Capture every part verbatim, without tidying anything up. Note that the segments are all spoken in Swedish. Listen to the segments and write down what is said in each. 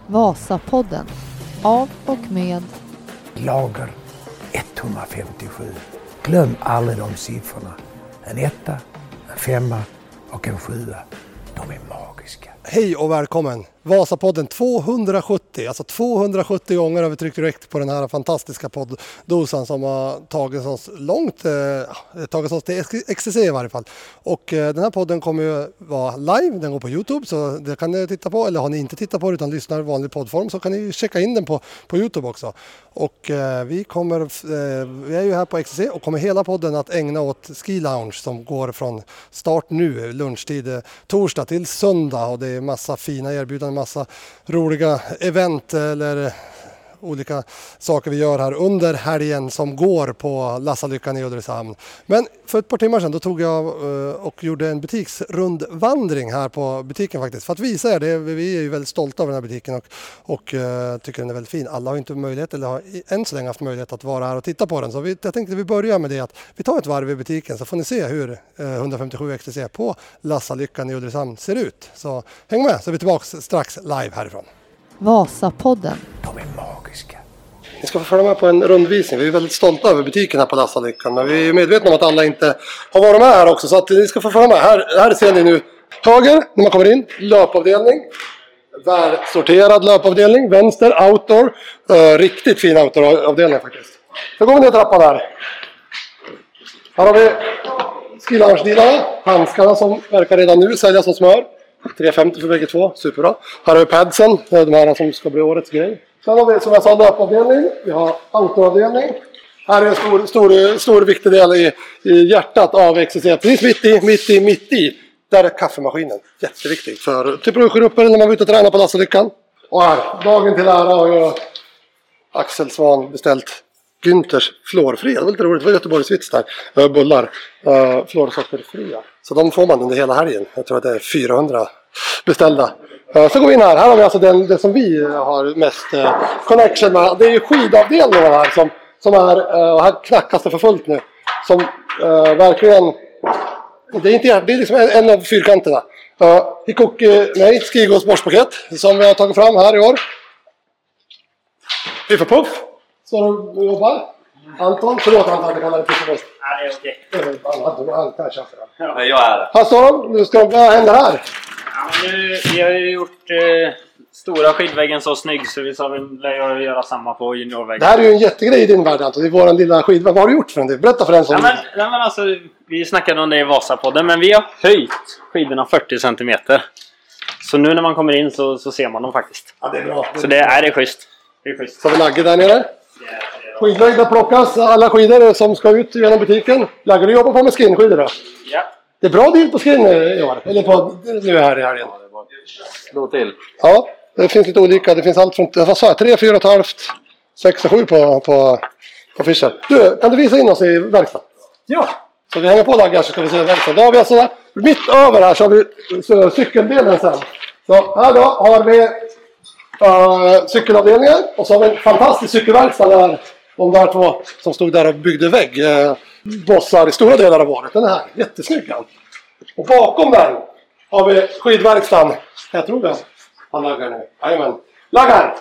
Vasapodden. Av och med Lager etthundrafemtiosju. Glöm aldrig de siffrorna. En etta, en femma och en sjua. De är magiska. Hej och välkommen! Vasapodden tvåhundrasjuttio. Alltså tvåhundrasjuttio gånger har vi tryckt direkt på den här fantastiska podddosan som har tagit oss långt, eh, tagit oss till X C C i varje fall. Och eh, den här podden kommer ju vara live, den går på YouTube så det kan ni titta på. Eller har ni inte tittat på det utan lyssnar i vanlig poddform så kan ni checka in den på, på YouTube också. Och eh, vi kommer, eh, vi är ju här på X C C och kommer hela podden att ägna åt Ski Lounge som går från start nu, lunchtid, eh, torsdag till söndag och det är massa fina erbjudanden. Massa roliga event eller olika saker vi gör här under helgen som går på Lassalyckan i Ulricehamn. Men för ett par timmar sedan då tog jag och gjorde en butiksrundvandring här på butiken faktiskt. För att visa er det, vi är ju väldigt stolta över den här butiken och, och uh, tycker den är väldigt fin. Alla har inte möjlighet eller har än så länge haft möjlighet att vara här och titta på den. Så vi, jag tänkte att vi börjar med det att vi tar ett varv i butiken så får ni se hur uh, etthundrafemtiosju X C C på Lassalyckan i Ulricehamn ser ut. Så häng med så är vi tillbaka strax live härifrån. Vasapodden. De är magiska. Ni ska få följa med på en rundvisning. Vi är väldigt stolta över butiken här på Lassalyckan. Men vi är medvetna om att alla inte har varit med här också. Så att ni ska få följa med. Här, här ser ni nu höger när man kommer in. Löpavdelning. Välsorterad löpavdelning. Vänster outdoor. Uh, riktigt fin outdooravdelning faktiskt. Så går vi ner trappan här. Här har vi skillarnsdilarna. Handskarna som verkar redan nu säljas som smör. tre femtio för bägge två, superbra. Här har vi padsen, de här som ska bli årets grej. Sen har vi som jag sa löpavdelning, vi har outdooravdelning. Här är en stor, stor, stor viktig del i, i hjärtat av X C C. Precis mitt i, mitt i, mitt i. Där är kaffemaskinen, jätteviktig för typ brorgrupper när man vill ut och träna på Lassalyckan. Och här, dagen till ära har ju Axel Svan beställt Günthers fluorfria. Det var lite roligt, det var Göteborgsvits där. Bullar, uh, fluorsockerfria. Så de får man under hela helgen. Jag tror att det är fyrahundra beställda. Uh, så går vi in här. Här har vi alltså den, det som vi har mest uh, connection med. Det är ju skidavdelningen här som, som är, uh, och här knackas det för fullt nu. Som uh, verkligen, det är, inte, det är liksom en, en av fyrkanterna. Uh, Hikoki, nej, Skigo sportspaket som vi har tagit fram här i år. Puff Puff. Står du och jobbar? Anton, förlåt Anton att jag kallar det Puff Puff. Nej, det är okej. Han kan köpa den. Ja, jag är det. Här står de. Nu ska, vad händer här? Ja, nu, vi har ju gjort eh, stora skidväggen så snygg så vi sa väl göra samma på juniorväggen. Det här är ju en jättegrej i din värld Anton. Det är våran lilla skidväg. Vad har du gjort för den? Berätta för den som... Ja, men, nej, men alltså, vi snackade om det i Vasapodden men vi har höjt skidorna fyrtio centimeter. Så nu när man kommer in så, så ser man dem faktiskt. Ja, det är bra. Så det är det schysst. Det är schysst. Så har vi Lagge där nere. Skidväg där plockas alla skidor som ska ut genom butiken. Lagge, du jobbar på med skinskidor då? Ja. Det är bra deal på skin i år. Eller på nu här i helgen. Slå till. Ja, det finns lite olika. Det finns allt från vad sa jag, tre, fyra och ett halvt, sex och sju på, på, på Fischer. Du, kan du visa in oss i verkstaden? Ja. Så vi hänger på Lagge så ska vi se verkstaden. Då har vi alltså mitt över här så har vi så, cykeldelen sen. Så här då har vi uh, cykelavdelningen och så har vi en fantastisk cykelverkstad där. De där två som stod där och byggde vägg. Uh, bossar i stora delar av året. Den här, jättesnygg. Och bakom den har vi skidverkstaden. Jag tror det. Han laggar nu. Jajamän. Laggar!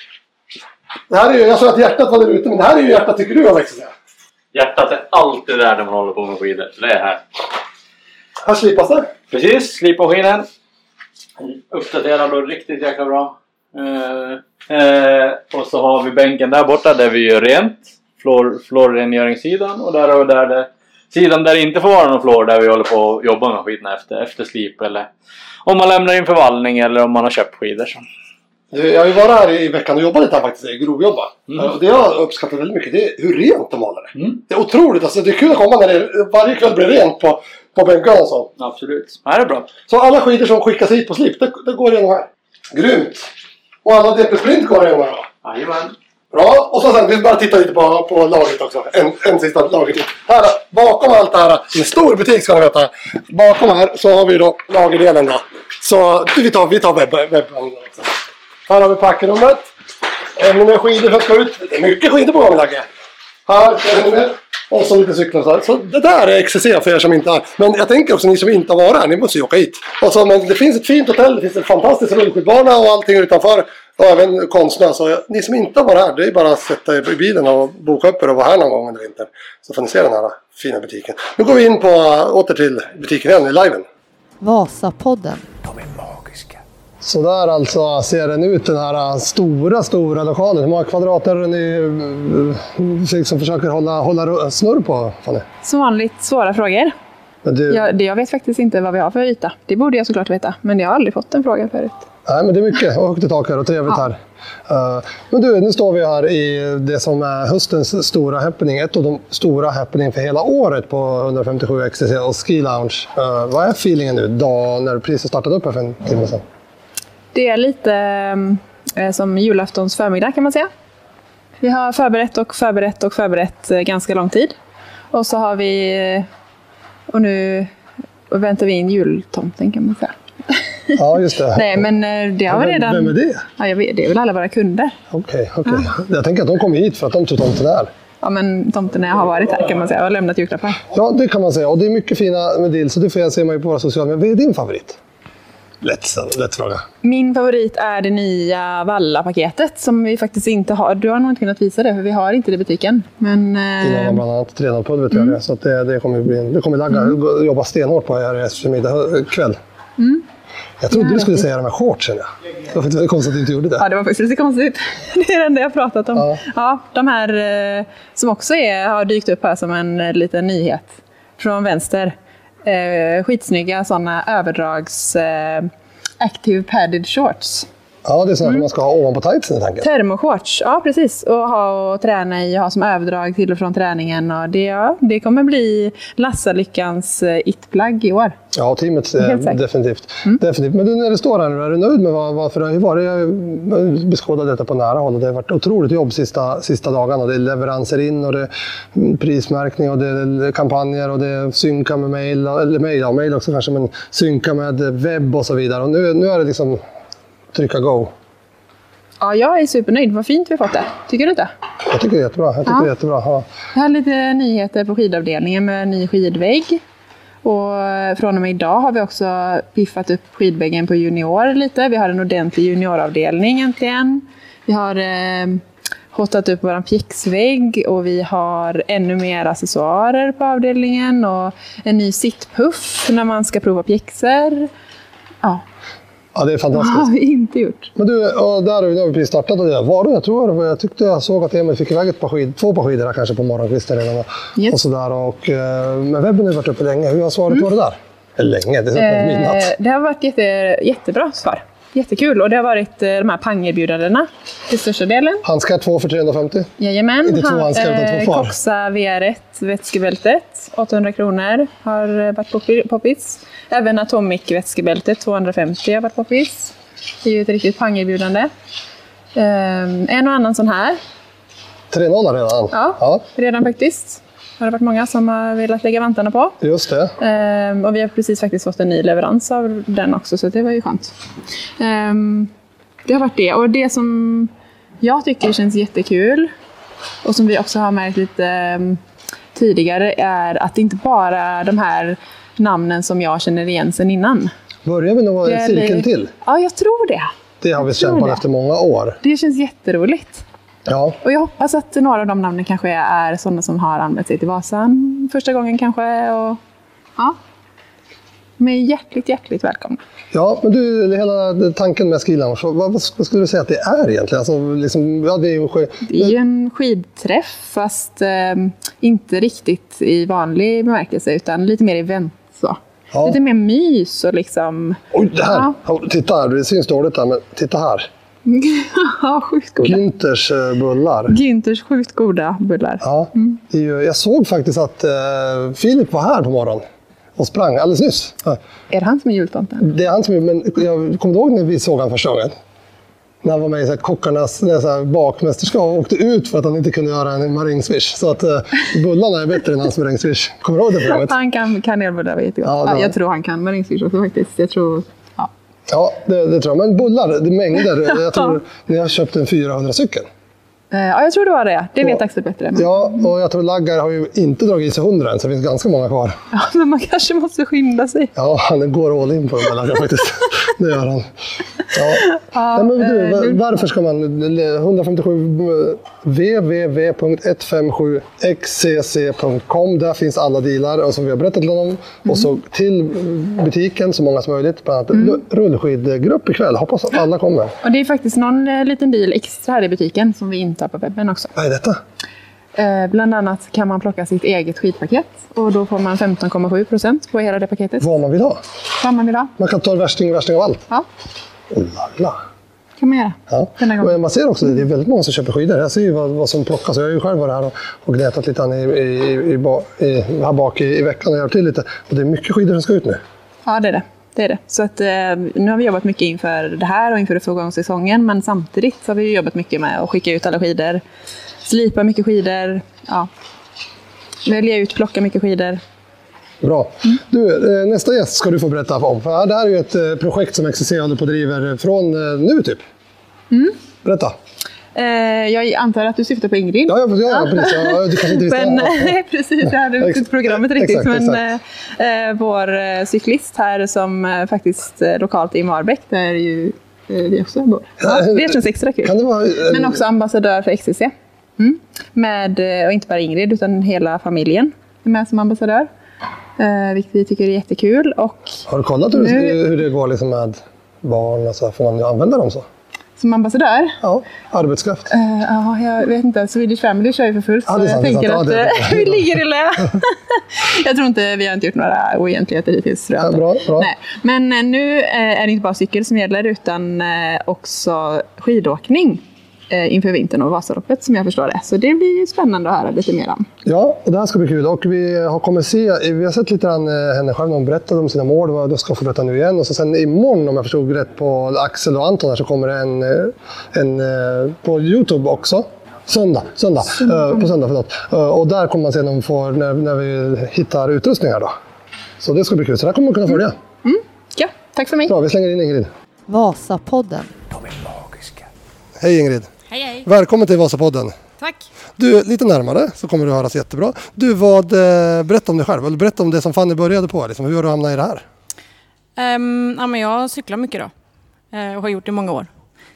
Det här är ju, jag sa att hjärtat var där ute, men det här är ju hjärtat tycker du har växt. Hjärtat är alltid där när man håller på med skidor. Det är här. Här slipas det. Precis, slipa skinen. Uppdaterad och riktigt jäkla bra. Eh, eh, och så har vi bänken där borta där vi gör rent. Flår, flårrengöringssidan. Och där har vi där det, sidan där det inte får vara någon flår där vi håller på att jobba med skidorna efter, efter slip. Eller om man lämnar in förvallning eller om man har köpt skidor. Så. Jag har ju varit här i veckan och jobbat lite här faktiskt, i grovjobba. Mm. Och det jag uppskattar väldigt mycket, det är hur rent de håller det. Mm. Det är otroligt, alltså det är kul att komma när det varje kväll blir rent på, på bänkarna och så. Absolut, det är bra. Så alla skidor som skickas hit på slip, det, det går igenom här. Grymt! Och alla D P Sprint går igenom här då. Jajamän. Bra, och så sen, vi bara titta lite på, på lagret också. En, en sista lager till. Här, bakom allt det här, i en stor butik ska ni veta. Bakom här så har vi då lagerdelen då. Så vi tar, vi tar webb, webben också. Här har vi packrummet. Ännu mer skidor som ska ut. Det är mycket skidor på gång, Lagge. Här är ännu mer. Och så lite cyklar så här. Så det där är X C C för er som inte har. Men jag tänker också ni som inte har varit här, ni måste ju åka hit. Och så, men det finns ett fint hotell, det finns en fantastisk rullskidbana och allting utanför. Och även konstnär. Så ni som inte har varit här, det är bara att sätta er i bilen och boka upp er och vara här någon gång under vintern. Så får ni se den här fina butiken. Nu går vi in på, åter till butiken igen i liven. Vasapodden. De är magiska. Så där alltså ser den ut, den här stora, stora lokalen. Hur många kvadrater ni liksom försöker hålla, hålla snurr på, Fanny? Som vanligt svåra frågor. Du... Jag, jag vet faktiskt inte vad vi har för yta. Det borde jag såklart veta, men jag har aldrig fått en fråga förut. Nej, men det är mycket och högt i tak här och trevligt ja. här. Uh, men du, nu står vi här i det som är höstens stora happening. Ett av de stora happening för hela året på hundrafemtiosju X T C och Ski Lounge. Uh, vad är feelingen nu då när priset startade upp här för en timme sedan? Det är lite eh, som julaftons förmiddag kan man säga. Vi har förberett och förberett och förberett eh, ganska lång tid. Och så har vi, och nu väntar vi in jultomten kan man säga. Ja, just det. Nej, men det har vi redan... Vem är det? Ja, jag vet, det är väl alla våra kunder. Okej, okay, okej. Okay. Ja. Jag tänker att de kommer hit för att de tror tomten är. Ja, men tomten har varit här kan man säga och lämnat julklappar. Ja, det kan man säga. Och det är mycket fina med deals, så det får jag se mig på våra sociala medier. Vad är din favorit? Lätt, lätt fråga. Min favorit är det nya Valla-paketet som vi faktiskt inte har. Du har nog inte kunnat visa det för vi har inte det i butiken. Men, det har bland annat tränarpulver till mm. det. Så att det, det kommer bli, det kommer lagga, mm. jobba stenhårt på här i eftermiddag kväll. Mm. Jag trodde ja, du skulle säga det med shortsen. Ja. Det var faktiskt konstigt att du inte gjorde det. Ja, det var faktiskt lite konstigt. Det är det enda jag pratat om. Ja, ja de här eh, som också är, har dykt upp här som en eh, liten nyhet från vänster. Eh, skitsnygga sådana överdrags eh, active padded shorts. Ja, det är sådana mm. man ska ha ovanpå tightsen i tanken. Termoshorts, ja precis. Och ha och träna i och ha som överdrag till och från träningen. Och det, ja, det kommer bli Lassalyckans it-plagg i år. Ja, teamet eh, definitivt. Mm. definitivt. Men du, när det står här nu, är du nöjd med vad, vad för det har varit? Jag beskådade detta på nära håll och det har varit otroligt jobb sista, sista dagarna. Det är leveranser in och det är prismärkning och det är kampanjer och det är synka med mail, eller mail, ja, mail också kanske, men synka med webb och så vidare. Och nu, nu är det liksom trycka go. Ja, jag är supernöjd. Vad fint vi har fått det. Tycker du inte? Jag tycker det är jättebra. Jag tycker ja. det är jättebra. Ja. Jag har lite nyheter på skidavdelningen med ny skidvägg. Och från och med idag har vi också piffat upp skidväggen på junior lite. Vi har en ordentlig junioravdelning äntligen. Vi har eh, hotat upp vår pjäxvägg och vi har ännu mer accessoarer på avdelningen och en ny sittpuff när man ska prova pjäxor. Ja. Ja, det är fantastiskt. Det har vi inte gjort. Men du, och där har vi nu precis startat och det var du, jag tror, jag tyckte jag såg att Emil fick iväg ett par skid, två par skidor kanske på morgonkvisten redan yes. och sådär. Och, men webben har varit uppe länge. Hur har svaret mm. varit där? Eller länge, det är eh, midnatt. Det har varit jätte, jättebra svar. Jättekul. Och det har varit de här pangerbjudandena till största delen. Handskar två för trehundrafemtio. Jajamän. Inte två handskar utan två par. Coxa V R ett vätskebältet. åttahundra kronor har varit poppis. Även Atomic vätskebältet tvåhundrafemtio har varit poppis. Det är ju ett riktigt pangerbjudande. Um, en och annan sån här. tre noll redan? Ja, ja, redan faktiskt. Har det varit många som har velat lägga vantarna på. Just det. Um, och vi har precis faktiskt fått en ny leverans av den också, så det var ju skönt. Um, det har varit det. Och det som jag tycker känns jättekul och som vi också har märkt lite um, tidigare är att det inte bara de här namnen som jag känner igen sen innan. Börjar vi nog en cirkel till? Ja, jag tror det. Det har vi kämpat efter många år. Det känns jätteroligt. Ja. Och jag hoppas att några av de namnen kanske är sådana som har använt sig till Vasan första gången kanske. Och, ja. Men hjärtligt, hjärtligt välkomna. Ja, men du, hela tanken med Ski Lounge, vad, vad skulle du säga att det är egentligen? Alltså, liksom, ja, det är ju sk- det är ju en skidträff, fast eh, inte riktigt i vanlig bemärkelse, utan lite mer event. Så. Ja. Lite mer mys och liksom... Oj, det här! Ja. Titta här, det syns dåligt här, men titta här. Ja, sjukt goda. Günthers bullar. Günthers sjukt goda bullar. Ja, mm. det är ju, jag såg faktiskt att uh, Filip var här på morgonen och sprang alldeles nyss. Ja. Är det han som är jultomten? Det är han som är, men jag kommer ihåg när vi såg han första gången. När han var med i så här, kockarnas så här, bakmästerskap och åkte ut för att han inte kunde göra en maringswish. Så att uh, bullarna är bättre än hans maringswish. Kommer du ihåg det programmet? Han kan kanelbullar, vet jag. Ja, ja, jag tror han kan maringswish också faktiskt. Jag tror... Ja. Ja, det, det tror jag. Men bullar, det är mängder. Jag tror ni har köpt en fyrahundra stycken. Eh, ja, jag tror det var det. Det vet Ja. Axel bättre. Men... Ja, och jag tror Laggar har ju inte dragit i sig hundra än, så det finns ganska många kvar. Ja, men man kanske måste skynda sig. Ja, han går all in på de där Laggar faktiskt. Det gör han. Ja. Ja, Nej, men du, eh, va- nu- varför ska man... etthundrafemtiosju w w w punkt ett fem sju x c c punkt com. Där finns alla dealar och som vi har berättat om. Mm. Och så till butiken, så många som möjligt. Bland annat mm. rullskidgrupp ikväll. Hoppas att alla kommer. Och det är faktiskt någon eh, liten deal extra här i butiken som vi inte har på webben också. Vad är detta? Eh, bland annat kan man plocka sitt eget skidpaket och då får man femton komma sju procent på hela det paketet. Vad man vill ha. Vad man vill ha. Man kan ta värsting, värsting av allt. Ja, Oh la la. kan man göra. Ja. Denna gång. Men man ser också, det är väldigt många som köper skidor. Jag ser ju vad, vad som plockas. Jag har ju själv varit här och, och gnetat lite i, i, i, ba, i, här bak i, i veckan och hjälpt till lite. Och det är mycket skidor som ska ut nu. Ja, det är det. det, är det. Så att, eh, nu har vi jobbat mycket inför det här och inför det tvågångssäsongen. Men samtidigt så har vi jobbat mycket med att skicka ut alla skidor. Slipa mycket skidor. Ja. Välja ut, plocka mycket skidor. Bra. Du, eh, nästa gäst ska du få berätta om. För det här är ju ett eh, projekt som X C C håller på och driver från eh, nu typ. Mm. Berätta. Eh, jag antar att du syftar på Ingrid. Ja, ja, ja, ja precis. Ja, du kanske inte visste. Men, Ja, ja. precis, jag hade inte programmet riktigt. Exakt, men exakt. Eh, vår eh, cyklist här som eh, faktiskt eh, lokalt i Marbäck, där ju eh, vi också bor. Ja, det känns extra kul. Kan det vara, eh, Men också ambassadör för X C C. Mm. Med, eh, och inte bara Ingrid, utan hela familjen är med som ambassadör. Eh, vilket vi tycker är jättekul. Och har du kollat hur, nu- hur det går liksom med barn? Alltså, får man ju använda dem så? som ambassadör. Ja, arbetskraft. Uh, ja, jag vet inte. Swedish Family kör ju för fullt. Ja, Så det är jag sant, det är tänker sant. att Ja, det är eh, det. vi ligger i lä. Jag tror inte vi har inte gjort några oegentligheter hittills. Tror jag Ja, inte. bra, bra. Nej. Men eh, nu eh, är det inte bara cykel som gäller utan eh, också skidåkning eh, inför vintern och Vasaloppet som jag förstår det. Så det blir spännande att höra lite mer om. Ja, och det här ska bli kul. Och vi har kommit se, vi har sett lite grann eh, henne själv när hon berättade om sina mål. Och då ska jag få berätta nu igen. Och så sen imorgon, om jag förstod rätt på Axel och Anton, här, så kommer det en, eh, en eh, på YouTube också. Söndag, söndag. Eh, på söndag, förlåt. Eh, och där kommer man se när, de får, när, när vi hittar utrustningar då. Så det ska bli kul. Så där kommer man kunna följa. Ja, tack för mig. Bra, vi slänger in Ingrid. Vasapodden. De är magiska. Hej Ingrid. Hej hej. Välkommen till Vasapodden. Tack. Du, lite närmare så kommer du höras jättebra. Du, vad, eh, berätta om dig själv. Eller berätta om det som Fanny började på. Liksom. Hur har du hamnat i det här? Um, ja, men jag cyklar mycket då. Uh, och har gjort det i många år.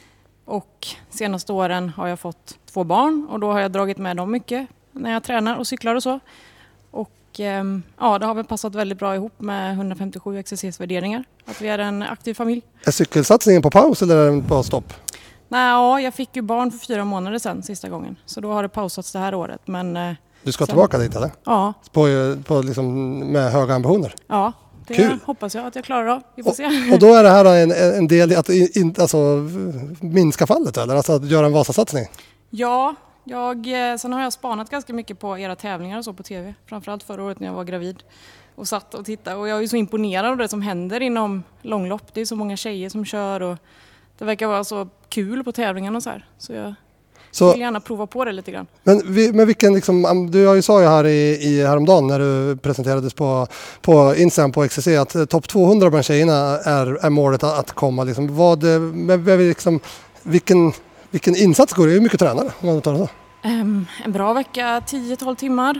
Och senaste åren har jag fått två barn. Och då har jag dragit med dem mycket när jag tränar och cyklar och så. Och um, ja, det har väl passat väldigt bra ihop med etthundrafemtiosju X C C:s värderingar. Att vi är en aktiv familj. Är cykelsatsningen på paus eller är den på stopp? Nej, ja, jag fick ju barn för fyra månader sedan sista gången. Så då har det pausats det här året. Men uh, Du ska Sen- tillbaka dit eller? ja, På, på liksom, med höga ambitioner. ja, det Kul. hoppas jag att jag klarar av. Vi får se. Och då är det här en, en del i att in, alltså, minska fallet eller? Alltså att göra en Vasasatsning. Ja, jag, eh, sen har jag spanat ganska mycket på era tävlingar och så på tv. Framförallt förra året när jag var gravid och satt och tittade. Och jag är så imponerad av det som händer inom långlopp. Det är så många tjejer som kör och det verkar vara så kul på tävlingarna och så här. Så jag Så, vill gärna prova på det lite grann. men, vi, men vilken, liksom, du har ju sa ju här i, i häromdagen när du presenterades på, på Instagram på X C C att eh, topp tvåhundra bland tjejerna är, är målet att, att komma. Liksom. Vad, eh, men, men liksom, vilken, vilken insats går det? Hur mycket tränare? Om man tar det så. Ehm, en bra vecka, tio till tolv timmar.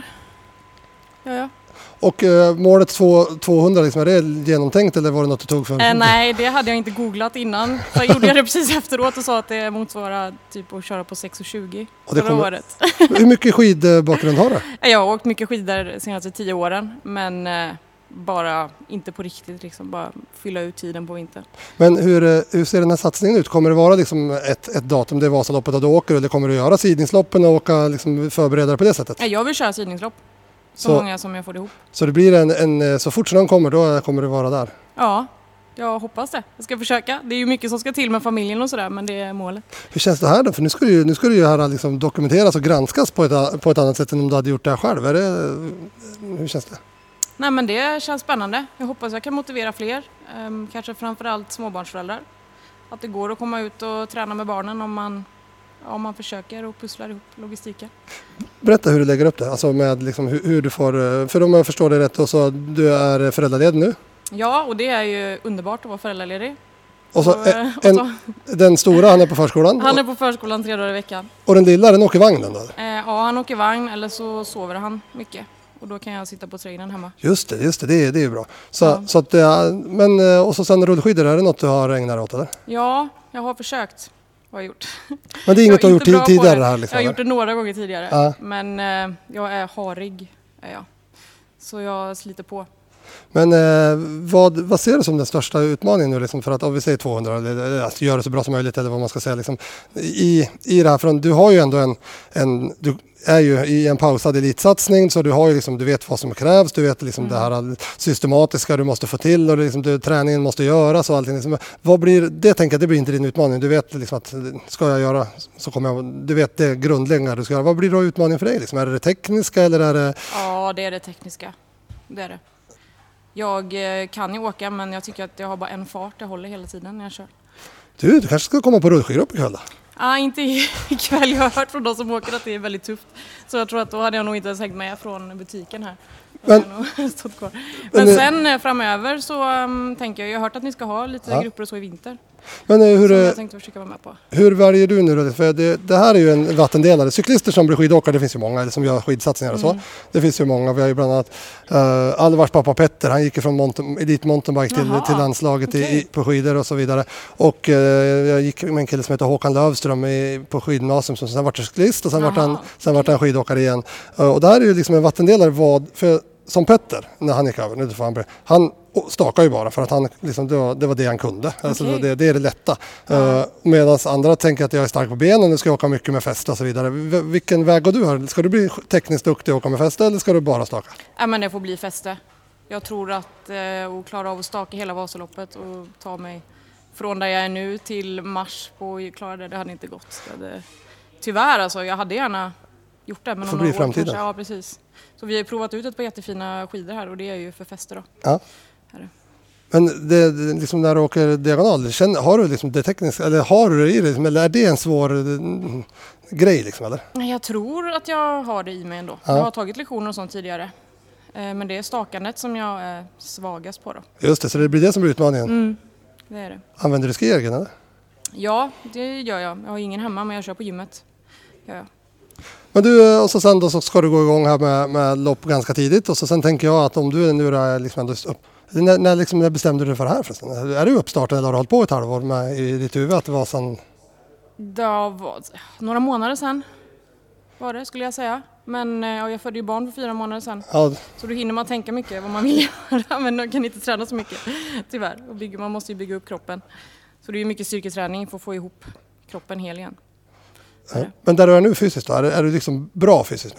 Ja, ja. Och eh, målet två, tvåhundra, liksom, är det genomtänkt eller var det något du tog för? Eh, nej, det hade jag inte googlat innan. Så jag gjorde jag det precis efteråt och sa att det motsvarar typ att köra på sex tjugo Och det förra kommer- året. Hur mycket skidbakgrund har du? Jag har åkt mycket skidor de senaste tio åren, men eh, bara inte på riktigt, liksom, bara fylla ut tiden på vintern. Men hur, eh, hur ser den här satsningen ut? Kommer det vara liksom ett, ett datum, det är Vasaloppet och du åker, eller kommer du göra sidningsloppen och åka liksom, förbereda dig på det sättet? Eh, Jag vill köra sidningslopp, så, Så- många som jag får ihop. Så det blir en, en, så fort snön kommer, då kommer du vara där. Ja, jag hoppas det. Jag ska försöka. Det är ju mycket som ska till med familjen och sådär, men det är målet. Hur känns det här då? För nu ska det ju, nu ska det ju här liksom dokumenteras och granskas på ett, på ett annat sätt än om du hade gjort det här själv. Är det, hur känns det? Nej, men det känns spännande. Jag hoppas jag kan motivera fler, ehm, kanske framförallt småbarnsföräldrar. Att det går att komma ut och träna med barnen om man, om man försöker och pusslar ihop logistiken. Berätta hur du lägger upp det, alltså med liksom hur, hur du får, för om jag förstår det rätt, och så du är föräldraledig nu. Ja, och det är ju underbart att vara föräldraledig. Och så, Och, en, och så- den stora, han är på förskolan. Han är på förskolan tre dagar i veckan. Och den lilla, den åker vagnen då? Eh, ja, han åker vagn eller så sover han mycket. Och då kan jag sitta på trädgården hemma. Just det, just det, det är, det är bra. Så, Ja. så att, ja, men, och så sen rullskidor, är det något du har ägnat dig åt eller? Ja, jag har försökt. Har jag gjort. Men det är inget du har gjort inte bra tid- på tidigare det. här liksom? Jag har eller? gjort det några gånger tidigare. Ja. Men eh, jag är harig. Är jag. Så jag sliter på. Men eh, vad, vad ser du som den största utmaningen nu liksom, för att om vi säger tvåhundra, eller att göra det så bra som möjligt eller vad man ska säga liksom, i, i det här, för du har ju ändå en, en du är ju i en pausad elitsatsning så du har ju liksom, du vet vad som krävs, du vet liksom mm. det här systematiska du måste få till och det liksom, du, träningen måste göras och allting. Liksom, vad blir, det tänker jag, det blir inte din utmaning, du vet liksom att ska jag göra så kommer jag, du vet det grundläggande du ska göra. Vad blir då utmaningen för dig liksom? Är det det tekniska eller är det? Ja, det är det tekniska. Det är det. Jag eh, kan ju åka men jag tycker att jag har bara en fart jag håller hela tiden när jag kör. Du, du kanske ska komma på rullskidor upp ikväll då? Ah, inte ikväll. Jag har hört från de som åker att det är väldigt tufft. Så jag tror att då hade jag nog inte ens hängt med från butiken här. Men, Men, stått kvar. men men, sen eh, framöver så um, tänker jag, jag har hört att ni ska ha lite Ja. grupper och så i vinter. men eh, hur, Som eh, jag tänkte försöka vara med på. hur väljer du nu då? För det, det här är ju en vattendelare. Cyklister som blir skidåkare, det finns ju många, eller som gör skidsatsningar och så. Mm. Det finns ju många. Vi har ju bland annat uh, Alvars pappa Petter, han gick från mountain, Elite Mountainbike till, Jaha, till landslaget i, okej. i, på skidor och så vidare. Och uh, jag gick med en kille som heter Håkan Lövström i, på skidgymnasium som sen vart cyklist och sen vart han, Jaha, sen vart han skidåkare igen. Uh, och det här är ju liksom en vattendelare vad, för som Petter, när han gick över, nu får han, bli- han stakar ju bara för att han, liksom, det, var, det var det han kunde. Alltså, Okej. det, det är det lätta. Ja. Uh, Medan andra tänker att jag är stark på benen, nu ska jag åka mycket med fäste och så vidare. V- vilken väg går du här? Ska du bli tekniskt duktig och åka med fäste eller ska du bara staka? Ja, men det får bli fäste. Jag tror att eh, att klara av att staka hela Vasaloppet och ta mig från där jag är nu till mars på att klara det, det hade inte gått. Det hade, tyvärr alltså, jag hade gärna gjort det. Men Får om bli några år framtiden. kanske. Ja, precis. Så vi har provat ut ett par jättefina skidor här och det är ju för fäste då. Ja. Här är det. Men det, det, liksom när du åker diagonal, känner, har du liksom det tekniska, eller har du det i dig, liksom, eller är det en svår mm, grej liksom, eller? Nej, jag tror att jag har det i mig ändå. Ja. Jag har tagit lektioner och sånt tidigare. Eh, Men det är stakandet som jag är svagast på då. Just det, så det blir det som blir utmaningen. Mm, det är det. Använder du skiergen eller? Ja, det gör jag. Jag har ingen hemma men jag kör på gymmet. Ja, ja. Men du, och så sen då så ska du gå igång här med, med lopp ganska tidigt och så sen tänker jag att om du nu är liksom ändå upp, när, när, liksom, när bestämde du dig för det här förresten? Är du uppstartad eller har du hållit på ett halvår med i ditt huvud att det var sen? Det var några månader sedan var det skulle jag säga. Men ja, jag födde ju barn för fyra månader sedan. Ja, Så då hinner man tänka mycket vad man vill göra men man kan inte träna så mycket tyvärr. Och bygga, man måste ju bygga upp kroppen. Så det är ju mycket styrketräning för att få ihop kroppen hel igen. Så är det. men där du är nu fysiskt då, är, är du liksom bra fysiskt nu?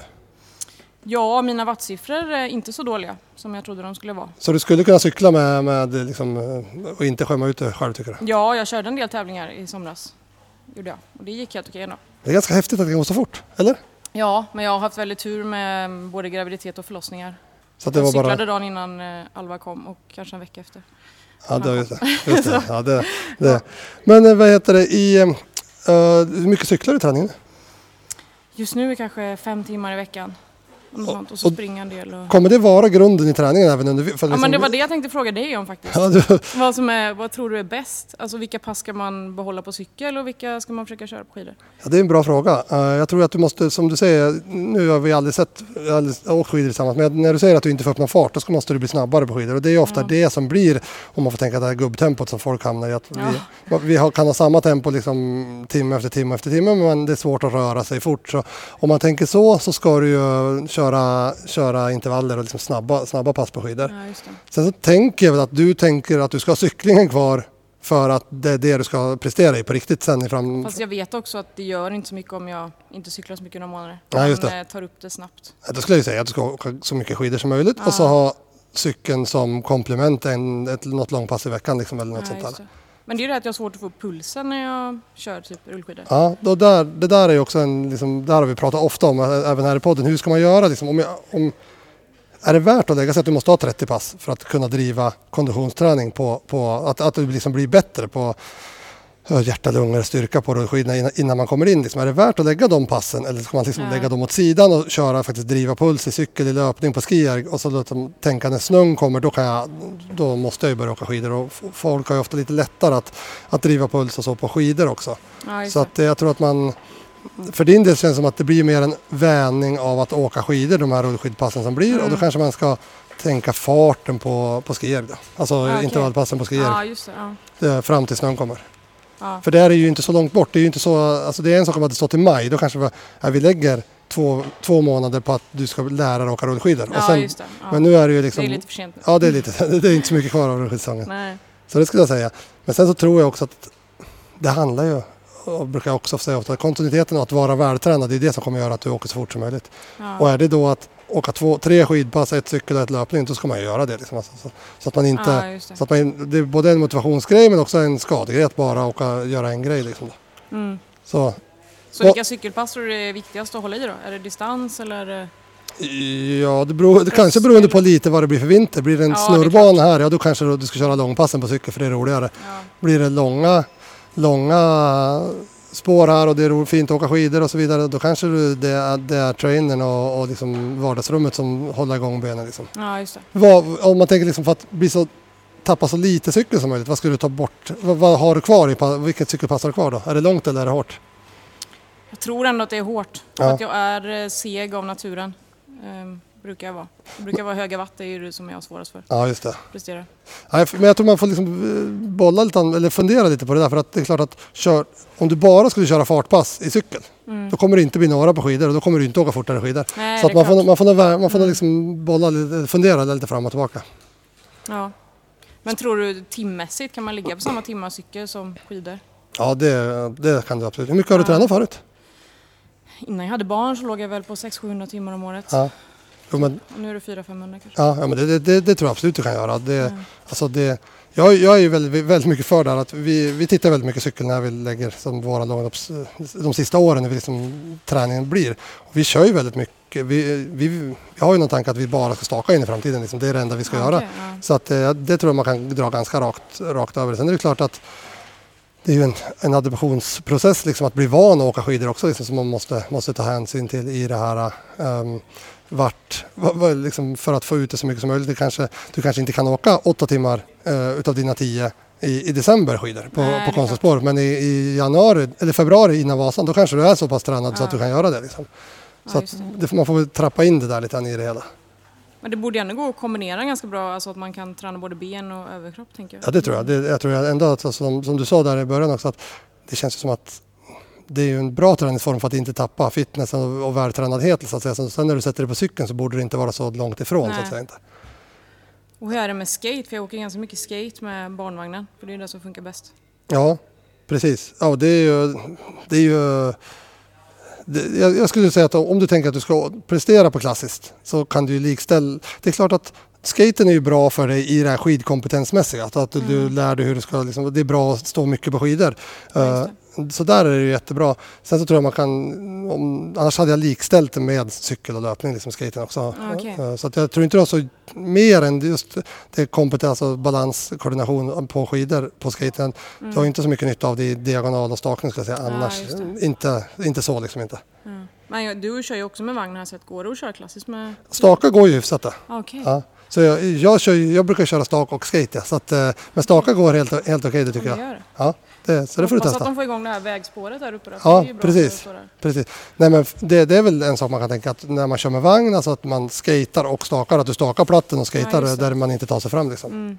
Ja, mina wattsiffror är inte så dåliga som jag trodde de skulle vara. Så du skulle kunna cykla med, med liksom, och inte skämma ut dig själv tycker du? Ja, jag körde en del tävlingar i somras. Gjorde jag. Och det gick helt okej ändå. Det är ganska häftigt att det går så fort, eller? Ja, men jag har haft väldigt tur med både graviditet och förlossningar. Så att det Jag var cyklade bara... dagen innan eh, Alva kom och kanske en vecka efter. Ja, det, just det. Just det. Ja, det, det. Men eh, vad heter det, i, uh, hur mycket cyklar du i träningen? Just nu är kanske fem timmar i veckan. Och, något sånt. och så och- springer en del. Och... Kommer det vara grunden i träningen även under... För Ja, liksom- men det var det jag tänkte fråga dig om faktiskt. Ja, du, Vad, som är, vad tror du är bäst? Alltså vilka pass ska man behålla på cykel och vilka ska man försöka köra på skidor? ja, det är en bra fråga. Uh, jag tror att du måste, som du säger, nu har vi aldrig sett aldrig åkt skidor tillsammans, men när du säger att du inte får upp någon fart, då ska, måste du bli snabbare på skidor. Och det är ofta Ja. det som blir, om man får tänka det här gubbtempot som folk hamnar i, att Ja. vi, vi har, kan ha samma tempo liksom, timme efter timme efter timme, men det är svårt att röra sig fort. Så om man tänker så, så ska du ju köra, köra intervaller och liksom snabba, snabba pass på skidor. Ja, just det. Sen så tänker jag väl att du tänker att du ska ha cyklingen kvar för att det är det du ska prestera i på riktigt sen i fram... Fast jag vet också att det gör inte så mycket om jag inte cyklar så mycket några månader. Nej, just Man det. eh, tar upp det snabbt. Då skulle jag säga att du ska åka så mycket skidor som möjligt och så Ja. ha cykeln som komplement en, ett, något långpass i veckan liksom, eller något Ja, sånt just där. det. Men det är det att jag har svårt att få upp pulsen när jag kör typ rullskidor. Ja, då där, det där är ju också en, liksom, där har vi pratat ofta om, även här i podden. Hur ska man göra? Liksom, om jag, om, är det värt att lägga sig att du måste ha trettio pass för att kunna driva konditionsträning på, på att, att du liksom blir bättre på hjärta, lungor, styrka på rullskidorna innan, innan man kommer in. Liksom, är det värt att lägga de passen eller ska man liksom Ja. lägga dem åt sidan och köra faktiskt driva puls i cykel, i löpning, på skier och så låta dem tänka när snön kommer, då, kan jag, då måste jag ju börja åka skidor. Och folk har ju ofta lite lättare att, att driva puls och så på skidor också. Ja, Så att jag tror att man, för din del känns det som att det blir mer en vänning av att åka skidor, de här rullskidpassen som blir. Mm. Och då kanske man ska tänka farten på, på skier då. Alltså Ja, okej. intervallpassen på skier. Ja, just det. Ja. Det, fram till snön kommer. Ja. För det är ju inte så långt bort. Det är ju inte så, alltså det är en sak om att det står till maj. Då kanske vi, ja, vi lägger två, två månader på att du ska lära dig åka rullskidor. Ja, Och sen, just det. Ja. Men nu är det ju liksom... Det är lite för sent nu. Ja, det är lite. Det är inte så mycket kvar av rullskidsäsongen. Nej. Så det skulle jag säga. Men sen så tror jag också att det handlar ju, och brukar jag också säga ofta, att kontinuiteten och att vara vältränad, det är det som kommer göra att du åker så fort som möjligt. Ja. Och är det då att åka två, tre skidpass, ett cykel och ett löpning, då ska man ju göra det. Liksom. Alltså, så, så att man inte... Ja, just det. Så att man, det är både en motivationsgrej men också en skadegrej att bara åka, göra en grej. Liksom. Mm. Så, Så vilka cykelpass tror du är viktigast att hålla i då? Är det distans eller? ja, det, beror, det kanske beroende på lite vad det blir för vinter. Blir det en Ja, det är snurrbana här, ja då kanske du ska köra långpassen på cykel för det är roligare. Ja. Blir det långa, långa spår här och det är ro, fint att åka skidor och så vidare, då kanske du, det, är, det är trainern och, och liksom vardagsrummet som håller igång benen. Liksom. Ja, just det. Vad, om man tänker liksom för att bli så, tappa så lite cykel som möjligt, vad ska du ta bort? Vad, vad har du kvar i, vilket cykelpass har du kvar då? Är det långt eller är det hårt? Jag tror ändå att det är hårt. För Ja. att jag är eh, seg av naturen. Ehm, brukar jag vara. Jag brukar vara höga watt, det är ju det som jag har svårast för. Ja, just det. Prestera. Nej, men jag tror man får liksom eh, bolla lite, eller fundera lite på det där, för att det är klart att kör, om du bara skulle köra fartpass i cykel, Mm. då kommer det inte bli några på skidor och då kommer du inte åka fortare skidor. Nej, Så det att är man får, klart. man får, nog- man får nog liksom bolla lite, fundera lite fram och tillbaka. Ja. Men tror du timmässigt kan man ligga på samma timmar cykel som skidor? Ja, det, det kan du absolut. Hur mycket har du Ja. tränat förut? Innan jag hade barn så låg jag väl på sex till sjuhundra timmar om året. Ja. Jo, men, Och nu är det fyra till femhundra kanske. ja, ja, men det, det, det tror jag absolut du kan göra. Det, Mm. alltså det, jag, jag är ju väldigt, väldigt mycket för det här att vi, vi tittar väldigt mycket cykel när vi lägger som våra långlopps, de sista åren när vi liksom, träningen blir. Och vi kör ju väldigt mycket. Vi, vi, vi har ju någon tanke att vi bara ska staka in i framtiden. Liksom. Det är det enda vi ska Ja, göra. okej, ja. Så att, eh, det tror jag man kan dra ganska rakt, rakt över. Sen är det klart att det är ju en, en adaptionsprocess liksom, att bli van att åka skidor också liksom, som man måste, måste ta hänsyn till i det här. Um, vart, va, va, liksom, för att få ut det så mycket som möjligt. Det kanske, du kanske inte kan åka åtta timmar uh, utav dina tio i, i december skidor på, Nej, på det är konstspår. Men i, i januari eller februari innan Vasan, då kanske du är så pass tränad så Ja. att du kan göra det. Liksom. Så Ja, att just det. det, får- man får väl trappa in det där lite i det hela. Men det borde ändå gå att kombinera ganska bra, alltså att man kan träna både ben och överkropp tänker jag. Ja, det tror jag. Det, jag tror jag ändå att, alltså, som, som du sa där i början också, att det känns ju som att det är ju en bra träningsform för att inte tappa fitness och, och vältränadhet. Så att säga. Så sen när du sätter dig på cykeln så borde det inte vara så långt ifrån. Så att Nej. säga, inte. Och hur är det med skate? För jag åker ganska mycket skate med barnvagnen, för det är det som funkar bäst. Ja, precis. Ja, det är ju... Det är ju det, jag, jag skulle säga att om du tänker att du ska prestera på klassiskt så kan du ju likställa... Det är klart att skaten är ju bra för dig i det här skidkompetensmässiga. Att, att du, du lär dig hur du ska... Liksom, det är bra att stå mycket på skidor. Ja, just Uh, så där är det ju jättebra. Sen så tror jag man kan... Om, annars hade jag likställt det med cykel och löpning, liksom skaten också. Ah, okej. Uh, så att jag tror inte det har så mer än just det kompetens, alltså balans, koordination på skidor på skaten. Mm. Du har inte så mycket nytta av det i diagonal och stakning ska jag säga. Ja, Annars just det. inte, inte så liksom inte. Mm. Men jag- du kör ju också med vagn här, så att går det att köra klassiskt med... Staka går ju hyfsat det. Ah, okej. Ja. Så jag, jag, kör, ju- jag brukar köra stak och skate. Ja. Så att, eh, men staka går helt, helt okej, det tycker Ja, det jag. gör det. Ja, det, så det får du Hoppas testa. att de får igång det här vägspåret där uppe då, för Ja, det är ju bra precis. för att stå där. Precis. Nej, men det, det är väl en sak man kan tänka att när man kör med vagn, alltså att man skater och stakar, att du stakar platten och skater Ja, just det. där man inte tar sig fram. Liksom. Mm.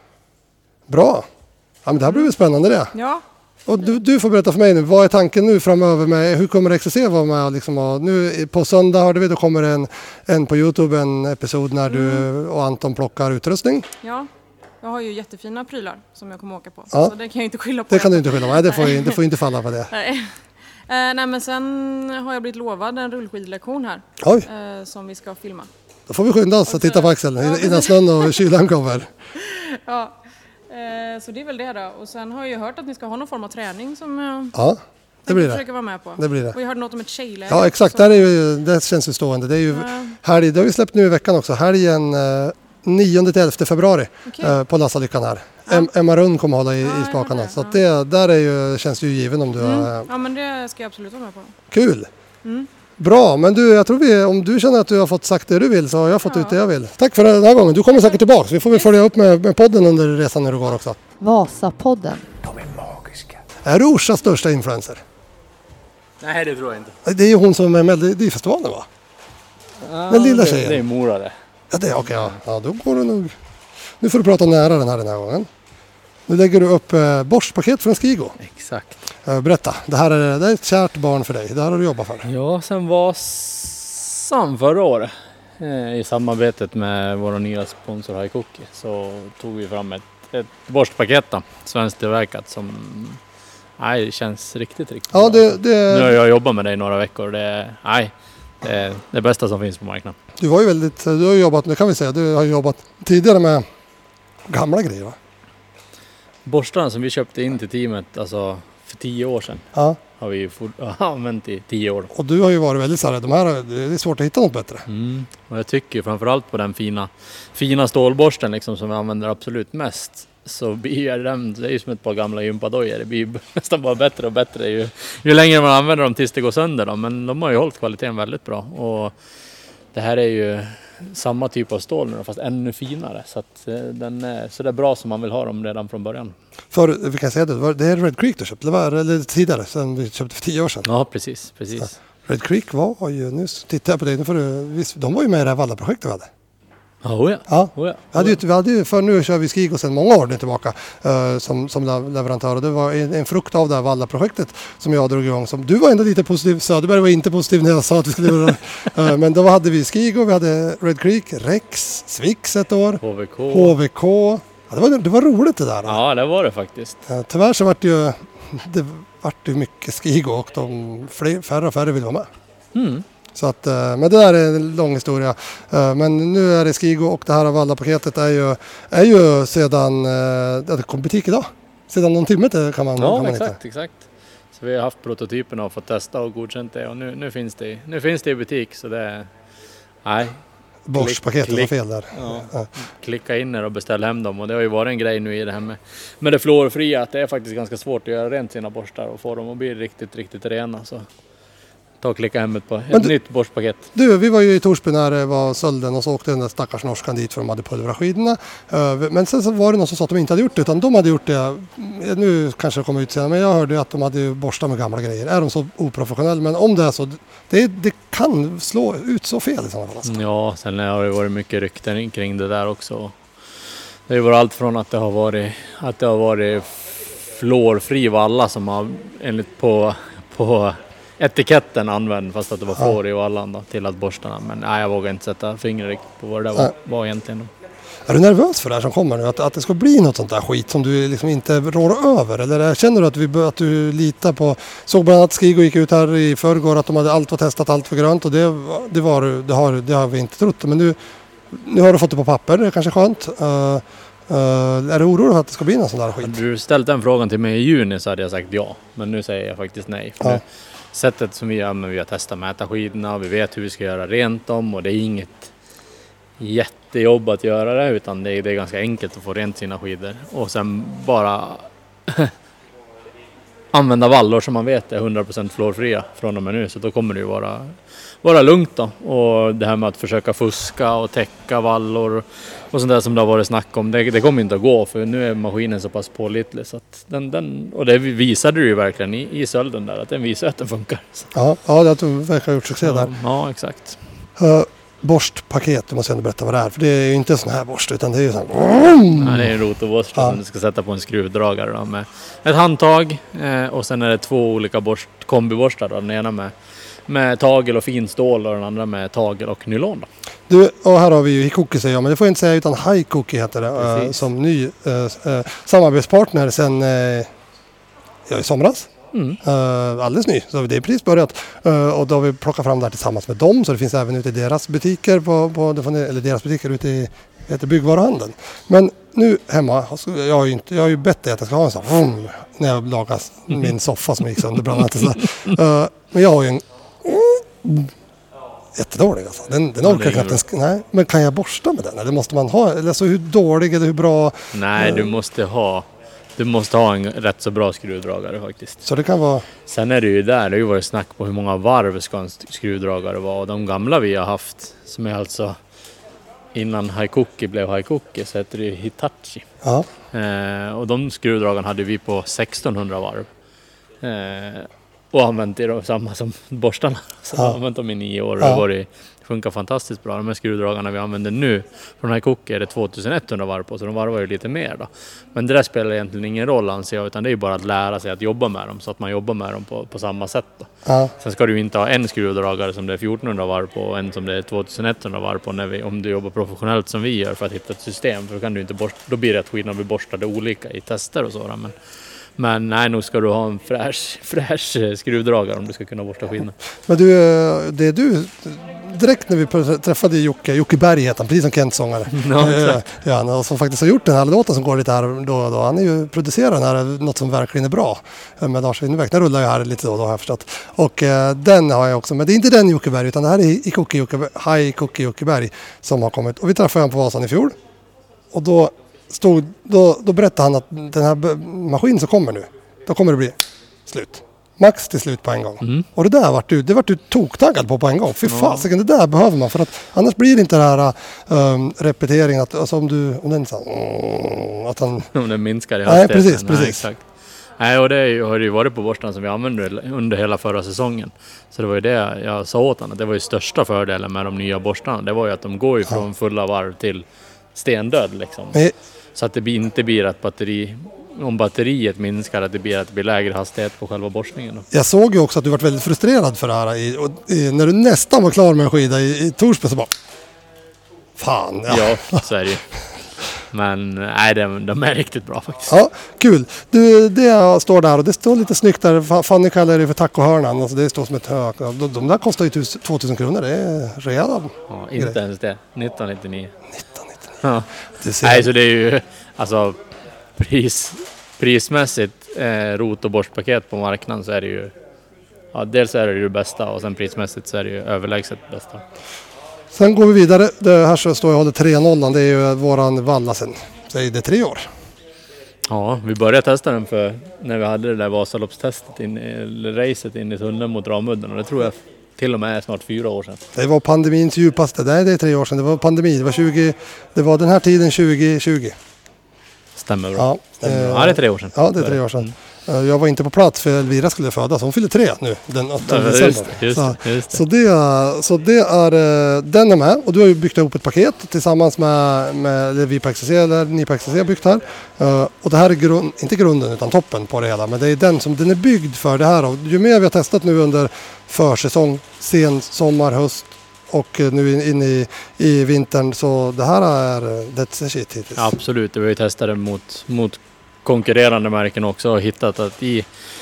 Bra! Ja, men det här blir väl spännande det. Ja, Och du, du får berätta för mig nu, vad är tanken nu framöver med, hur kommer X C C vara med? Liksom, och nu på söndag hörde vi, då kommer en, en på Youtube, en episod när du Mm. och Anton plockar utrustning. ja. Jag har ju jättefina prylar som jag kommer åka på. Ja. Så det kan jag inte skylla på. Det kan du inte skylla på, nej det får, det får inte falla på det. Nej. Eh, nej men sen har jag blivit lovad en rullskidlektion här. Oj, Eh, som vi ska filma. då får vi skynda oss att titta på Axel Ja, innan snön och kylan kommer. Ja. Eh, så det är väl det då. Och sen har jag ju hört att ni ska ha någon form av träning som jag Ja, det blir det. försöker vara med på. Det blir det. Och jag hörde något om ett tjejläger. Ja exakt, också. där är ju, det känns ju stående. Det är ju Ja. helg, det har vi släppt nu i veckan också. Helgen, eh, nionde till elfte februari Okej. eh, på Lassalyckan här. Ja. Em- Emma Rund kommer hålla i, Ja, i jag spakarna. vet, Så ja. att det, där är ju, känns det ju given om du Mm. har... Ja, men det ska jag absolut vara med på. Kul! Mm. Bra, men du, jag tror vi, om du känner att du har fått sagt det du vill så har jag fått Ja. ut det jag vill. Tack för den här gången. Du kommer säkert tillbaka. Vi får väl följa upp med, med podden under resan när du går också. Vasapodden. De är magiska. Är du Orsas största influencer? Nej, det tror jag inte. Det är ju hon som är med i Melodifestivalen va? Den lilla det, tjejen. Det är Mora det. Ja, det är okej. Ja. ja, då går det nog. Nu får du prata nära den här den här gången. Nu lägger du upp eh, borstpaket från Skigo. Exakt. Eh, berätta, det här är, det är ett kärt barn för dig. Det här har du jobbat för. Ja, sen var Sam förra året eh, i samarbetet med vår nya sponsor Haikuki så tog vi fram ett, ett borstpaket då, svenskt tillverkat som nej, det känns riktigt, riktigt Ja, bra. det, det, Nu har jag jobbat med dig i några veckor och det är, nej, det är det bästa som finns på marknaden. du var ju väldigt, du har ju jobbat, det kan vi säga, du har ju jobbat tidigare med gamla grejer va? Borstarna som vi köpte in till teamet alltså för tio år sedan Ja, har vi fort, använt i tio år. och du har ju varit väldigt så här, de här, det är svårt att hitta något bättre. Mm. Och jag tycker framförallt på den fina, fina stålborsten liksom, som vi använder absolut mest så blir den, det är ju som ett par gamla gympadojor, det blir nästan bara bättre och bättre ju, ju längre man använder dem tills det går sönder då. Men de har ju hållit kvaliteten väldigt bra och det här är ju samma typ av stål nu fast ännu finare så att eh, den är så där bra som man vill ha dem redan från början. För vi kan säga det, det var- det är Red Creek du köpte, det var eller tidigare, sen vi köpte för tio år sedan. Ja precis, precis. Red Creek var ju, nu tittar jag på dig, nu får du, visst, de var ju med i det här Valla-projektet vi hade. Oh ja. Ja. Oh ja. Vi hade ju, vi hade ju, för nu kör vi Skigo sedan många år nu tillbaka eh, som, som le- leverantör och det var en, en frukt av det här Valla-projektet som jag drog igång. Som, du var ändå lite positiv, Söderberg var inte positiv när jag sa att vi skulle göra det. Eh, men då hade vi Skigo, vi hade Red Creek, Rex, Swix ett år, H V K. H V K. Ja, det, var, det var roligt det där. Ja det var det faktiskt. Eh, tyvärr så vart det ju det vart ju mycket Skigo och de fler, färre och färre ville vara med. Mm. Så att, eh, men det där är en lång historia. Eh, Men nu är det Skigo och det här av alla paketet är ju, är ju sedan, eh, det kom butik idag. Sedan någon timme till kan man, kan Ja man exakt, hitta. exakt. Så vi har haft prototyperna och fått testa och godkänt det och nu, nu, finns, det, nu finns det i butik så det är, nej. Bosch-paketet var klick. fel där. Ja. Ja. Klicka in er och beställ hem dem och det har ju varit en grej nu i det här med, med det fluorfria att det är faktiskt ganska svårt att göra rent sina borstar och få dem att bli riktigt, riktigt rena. Så ta och klicka hem ett, på, ett du- nytt borstpaket. Du, vi var ju i Torsby när det var sölden och så åkte den där stackars norskan dit för de hade pulvrat skidorna. Eh, Men sen så var det någon som sa att de inte hade gjort det utan de hade gjort det. Nu kanske det kommer ut senare men jag hörde ju att de hade ju borstat med gamla grejer. Är de så oprofessionella? Men om det är så, det, det kan slå ut så fel i sådana fall. Alltså. Ja, sen har det varit mycket rykten kring det där också. Det har ju varit allt från att det har varit, att det har varit fluorfri valla som har enligt på, på etiketten använd fast att det var fluor i vallan då, till att borstarna. Men nej, jag vågar inte sätta fingret riktigt på vad det där var, var egentligen. Är du nervös för det här som kommer nu? Att, att det ska bli något sånt där skit som du liksom inte rår över? Eller känner du att, vi, att du litar på... Såg bland annat Skigo gick ut här i förrgår att de hade allt var testat, allt för grönt och det, det, var, det, har, det har vi inte trott. Men nu, nu har du fått det på papper, det är kanske skönt. Uh, uh, är du orolig för att det ska bli någon sån där skit? Hade du ställt den frågan till mig i juni så hade jag sagt ja. Men nu säger jag faktiskt nej. För Ja. nu, sättet som vi gör, men vi har testat mäta skidorna, vi vet hur vi ska göra rent dem och det är inget jättejobb att göra det utan det är, det är ganska enkelt att få rent sina skidor och sen bara använda vallor som man vet är hundra procent fluorfria från och med nu så då kommer det ju vara, vara lugnt då och det här med att försöka fuska och täcka vallor och sånt där som det har varit snack om det, det kommer inte att gå för nu är maskinen så pass pålitlig så att den, den, och det visade du ju verkligen i, i sölden där att den visar att den funkar. Ja, ja det verkar ha gjort succé där. Ja, ja exakt. Uh, borstpaket, du måste ändå berätta vad det är. För det är ju inte en sån här borst utan det är ju sån här... Ja, det är en rotorborste Ja. som du ska sätta på en skruvdragare då, med ett handtag eh, och sen är det två olika borst, kombiborstar då, den ena med, med tagel och fin stål och den andra med tagel och nylon då. Du, och här har vi ju Hikoki säger jag, men det får jag inte säga utan Haikoki heter det. eh, Precis. som ny eh, eh, samarbetspartner sen eh, ja, i somras. Mm. Uh, alldeles ny, så det är precis börjat. Uh, och då har vi plockat fram det här tillsammans med dem så det finns även ute i deras butiker, på, på, eller deras butiker ute i heter byggvaruhandeln. Men nu hemma, jag har ju, inte, jag har ju bett dig att jag ska ha en sån vroom, när jag lagar min soffa som gick sönder bland annat. Så, uh, men jag har ju en jättedålig alltså. Den, den orkar knappt ens, nej, men kan jag borsta med den? Eller måste man ha, eller så hur dålig eller hur bra? Nej, du måste ha du måste ha en rätt så bra skruvdragare faktiskt. Så det kan vara... Sen är det ju där, det har ju varit snack på hur många varv ska en skruvdragare vara. Och de gamla vi har haft, som är alltså innan Haikuki blev Haikuki, så heter det ju Hitachi. Ja. Eh, och de skruvdragarna hade vi på sextonhundra varv. Eh, och använt det samma som borstarna. Så Ja. jag har använt dem i nio år och Ja. det har varit, funkar fantastiskt bra. De här skruvdragarna vi använder nu från Haikuki är det tjugoetthundra varv på, så de varvar ju lite mer då. Men det där spelar egentligen ingen roll anser jag, utan det är ju bara att lära sig att jobba med dem så att man jobbar med dem på, på samma sätt då. Ja. Sen ska du ju inte ha en skruvdragare som det är fjortonhundra varv på och en som det är tjugoetthundra varv på när vi, om du jobbar professionellt som vi gör för att hitta ett system. För då, kan du inte borsta, då blir det att skillnad blir borstade olika i tester och så. Men, men nej, nog ska du ha en fräsch, fräsch skruvdragare om du ska kunna borsta skillnad. Men du, det är du, direkt när vi träffade Jocke, Jocke Berg heter han, precis som Kent sångare. Ja, Eh, ja, och som faktiskt har gjort den här låten som går lite här då och då. Han är ju producerar den här, något som verkligen är bra. Eh, Med Lars Winnerbäck, den rullar ju här lite då, då har jag förstått. Och eh, den har jag också, men det är inte den Jocke Berg utan det här är Ikoki Jocke, Haikuki Jocke Berg som har kommit. Och vi träffade honom på Vasan i fjol. Och då, stod, då, då berättade han att den här b- maskinen som kommer nu, då kommer det bli slut. Max till slut på en gång. Mm. Och det där vart du, det vart du toktaggad på på en gång. Fy fasiken, det där behöver man. För att annars blir det inte den här um, repeteringen att, alltså om du, om den så här, att han... Om den minskar i Nej, hastigheten. precis, precis. Nej, exakt. Nej, och det är ju, har ju varit på borstarna som vi använde under hela förra säsongen. Så det var ju det jag sa åt honom, att det var ju största fördelen med de nya borstarna. Det var ju att de går ju från fulla varv till stendöd liksom. Men, Så att det blir- inte blir att batteri, om batteriet minskar, att det blir att det blir lägre hastighet på själva borstningen då. jag såg ju också att du var väldigt frustrerad för det här. I, och, i, när du nästan var klar med en skida i, i Torsby så bara... Fan, ja. Ja, så är det ju. Men nej, de, de är riktigt bra faktiskt. Ja, kul. Du, det står där och det står lite snyggt där. Fa- Fanny kallar det för tacohörnan. Alltså det står som ett hök. De, de där kostar ju tus- tvåtusen kronor. Det är rejäla. Ja, inte ens det. nitton nittionio. nitton nitton. Ja. Du ser. Nej, så det är ju alltså pris, prismässigt eh, rot- och borstpaket på marknaden så är det ju, ja, dels är det ju det bästa och sen prismässigt så är det ju överlägset bästa. Sen går vi vidare. Det här så står jag och håller tre noll. Det är ju våran Vallasen. Så är det tre år. Ja, vi började testa den för när vi hade det där Vasaloppstestet, in, eller racet in i tunneln mot Ramudden, och det tror jag till och med är snart fyra år sedan. Det var pandemins djupaste. Nej, det är tre år sedan. Det var pandemi. Det var, tjugo, det var den här tiden tjugo tjugo. Stämmer bra. Ja, Stämmer bra. eh, Ja, det är tre år sedan. Ja, det är tre år sedan. Eh, Jag var inte på plats för Elvira skulle födas. Hon fyller tre nu den åttonde Ja, just december. det, just så, det, just det. så det är, så det är eh, den är med. Och du har ju byggt ihop ett paket tillsammans med, med eller vi på X C C eller ni på X C C har byggt här. Eh, Och det här är grund, inte grunden utan toppen på det hela. Men det är den som den är byggd för det här. Och ju mer vi har testat nu under försäsong, sen sommar, höst och eh, nu in, in i, i vintern. Så det här är eh, that's a shit hittills. Ja, absolut, vi har ju testat det mot, mot konkurrerande märken också och hittat att i,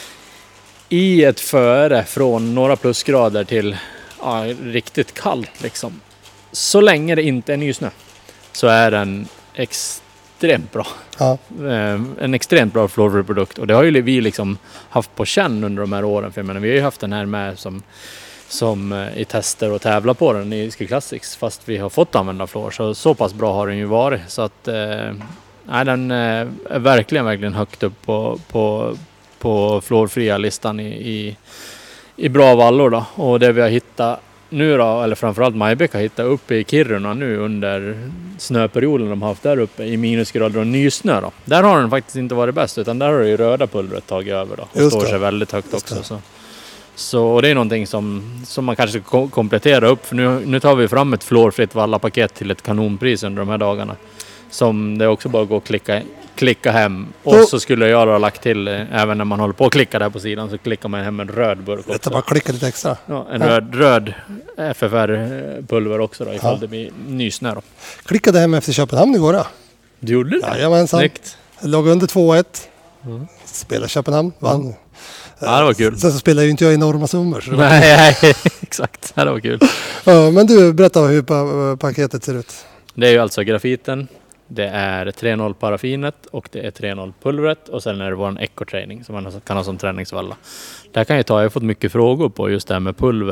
i ett före från några plusgrader till ja, riktigt kallt liksom, så länge det inte är nysnö så är den extremt bra. Ja. Eh, en extremt bra floorprodukt, och det har ju vi liksom haft på känn under de här åren, för jag menar, vi har ju haft den här med som som eh, i tester och tävla på den i Ski Classics fast vi har fått använda floor, så så pass bra har den ju varit, så att eh, nej, den eh, är verkligen verkligen högt upp på på på floorfria listan i, i i bra vallor då. Och det vi har hittat nu då, eller framförallt Majbäck har hittat uppe i Kiruna nu under snöperioden de har haft där uppe i minusgrader och nysnö då. Där har den faktiskt inte varit bäst, utan där har det ju röda pulvret tagit över då och Just står det. sig väldigt högt Just också. det. Så. Så och det är någonting som, som man kanske ska ko- komplettera upp, för nu, nu tar vi fram ett fluorfritt vallapaket till ett kanonpris under de här dagarna. Som det också bara går att klicka, klicka hem. Och Så- så skulle jag ha lagt till, eh, även när man håller på att klicka där på sidan, så klickar man hem en röd burk Det är också. bara att klicka lite extra. Ja, en Ja. röd, röd F F R-pulver också då, ifall Ja. det blir nysnö då. Klickade hem efter Köpenhamn igår. Ja. Du gjorde det? Jajamensan. Snyggt. Låg under två ett. Spelade Köpenhamn. Vann. Ja, det var kul. Sen så spelar ju inte jag enorma summor. Så det var... Nej, nej, exakt. Ja, det var kul. Ja, men du, berätta hur pa- paketet ser ut. Det är ju alltså grafiten, det är tre noll paraffinet och det är tre noll pulvret, och sen är det vår eco-training som man kan ha som träningsvalla. Det här kan jag ta, jag har fått mycket frågor på just det här med pulver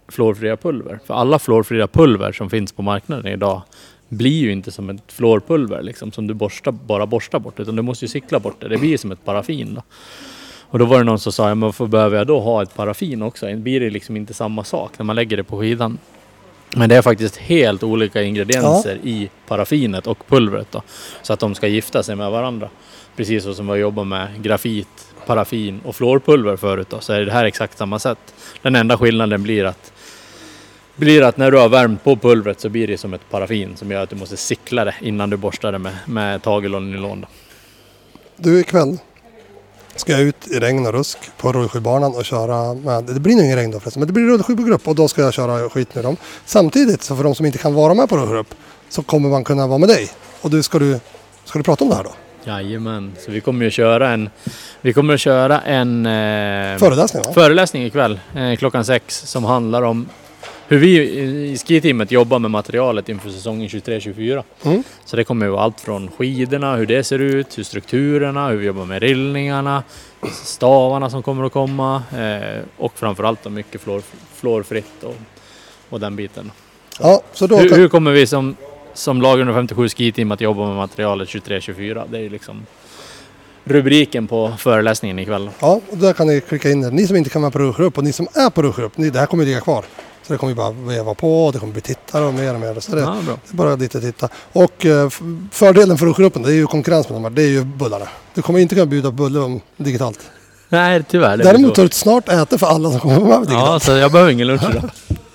fluorfria pulver. För alla fluorfria pulver som finns på marknaden idag blir ju inte som ett fluorpulver liksom, som du borstar, bara borstar bort, utan du måste ju cykla bort det. Det blir som ett paraffin då. Och då var det någon som sa, ja, men varför behöver jag då ha ett paraffin också? Det blir det liksom inte samma sak när man lägger det på skidan. Men det är faktiskt helt olika ingredienser ja. i paraffinet och pulvret då, så att de ska gifta sig med varandra. Precis så som vi jobbar med grafit, paraffin och fluorpulver förut då, så är det här exakt samma sätt. Den enda skillnaden blir att blir att när du har värmt på pulvret så blir det som ett paraffin som gör att du måste cykla det innan du borstar det med, med tagel och nylon. Du, ikväll ska jag ut i regn och rusk på rullskidbanan och köra med, det blir nog ingen regn då förresten, men det blir rullskid på grupp och då ska jag köra skit med dem. Samtidigt så för de som inte kan vara med på rullskid så kommer man kunna vara med dig. Och du ska du, ska du prata om det här då? Jajamän, så vi kommer ju köra en vi kommer att köra en eh, föreläsning, va? föreläsning ikväll eh, klockan sex som handlar om hur vi i skiteamet jobbar med materialet inför säsongen tjugotre tjugofyra. Mm. Så det kommer ju vara allt från skidorna, hur det ser ut, hur strukturerna, hur vi jobbar med rillningarna, stavarna som kommer att komma eh, och framförallt då mycket fluor, fluorfritt och, och den biten. Ja, så då hur, kan... hur kommer vi som, som lag under femtiosju skiteam att jobba med materialet tjugotre tjugofyra? Det är ju liksom rubriken på föreläsningen ikväll. Ja, och där kan ni klicka in det. Ni som inte kan vara på rullskid och ni som är på rullskid, det här kommer att ligga kvar. Så det kommer ju bara veva på och det kommer bli tittare och mer och mer. Så det, ja, det är bara dit och titta. Och eh, fördelen för rullskiduppen, det är ju konkurrens med de här. Det är ju bullarna. Du kommer inte kunna bjuda på bullar om digitalt. Nej, tyvärr. Däremot har du snart äta för alla som kommer med digitalt. Ja, så jag behöver ingen lunch idag.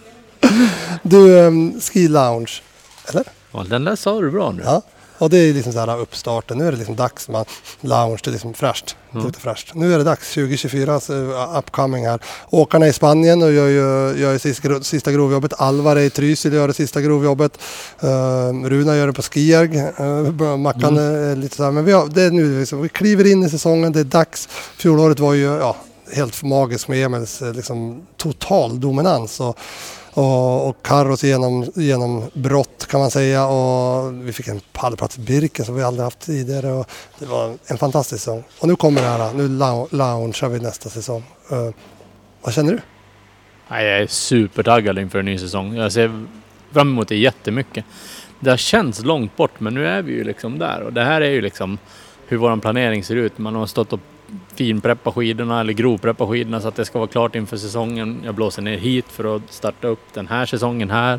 Du, um, Ski Lounge, eller? Ja, den där sa du bra nu. Ja. Och det är liksom så här uppstarten. Nu är det liksom dags med lounge, det är liksom fräscht. Mm. Det är fräscht. Nu är det dags, tjugo tjugofyra, uh, upcoming här. Åkarna i Spanien och gör ju gör sista, sista grovjobbet. Alvar i Trysil gör det sista grovjobbet. Uh, Runa gör det på Skierg. Uh, Mackan mm. är lite så här. Men vi, har, det är nu liksom, vi kliver in i säsongen, det är dags. Fjolåret var ju ja, helt magiskt med Emils liksom, total dominans. Och, Och, och Carros genom, genom brott kan man säga, och vi fick en pallplats i Birken som vi aldrig haft tidigare, och det var en fantastisk säsong. Och nu kommer det här, nu loungear vi nästa säsong. Uh, vad känner du? Jag är supertaggad inför en ny säsong. Jag ser fram emot det jättemycket. Det har känts långt bort, men nu är vi ju liksom där, och det här är ju liksom hur vår planering ser ut. Man har stått och finpreppa skidorna eller grovpreppa skidorna så att det ska vara klart inför säsongen. Jag blåser ner hit för att starta upp den här säsongen här.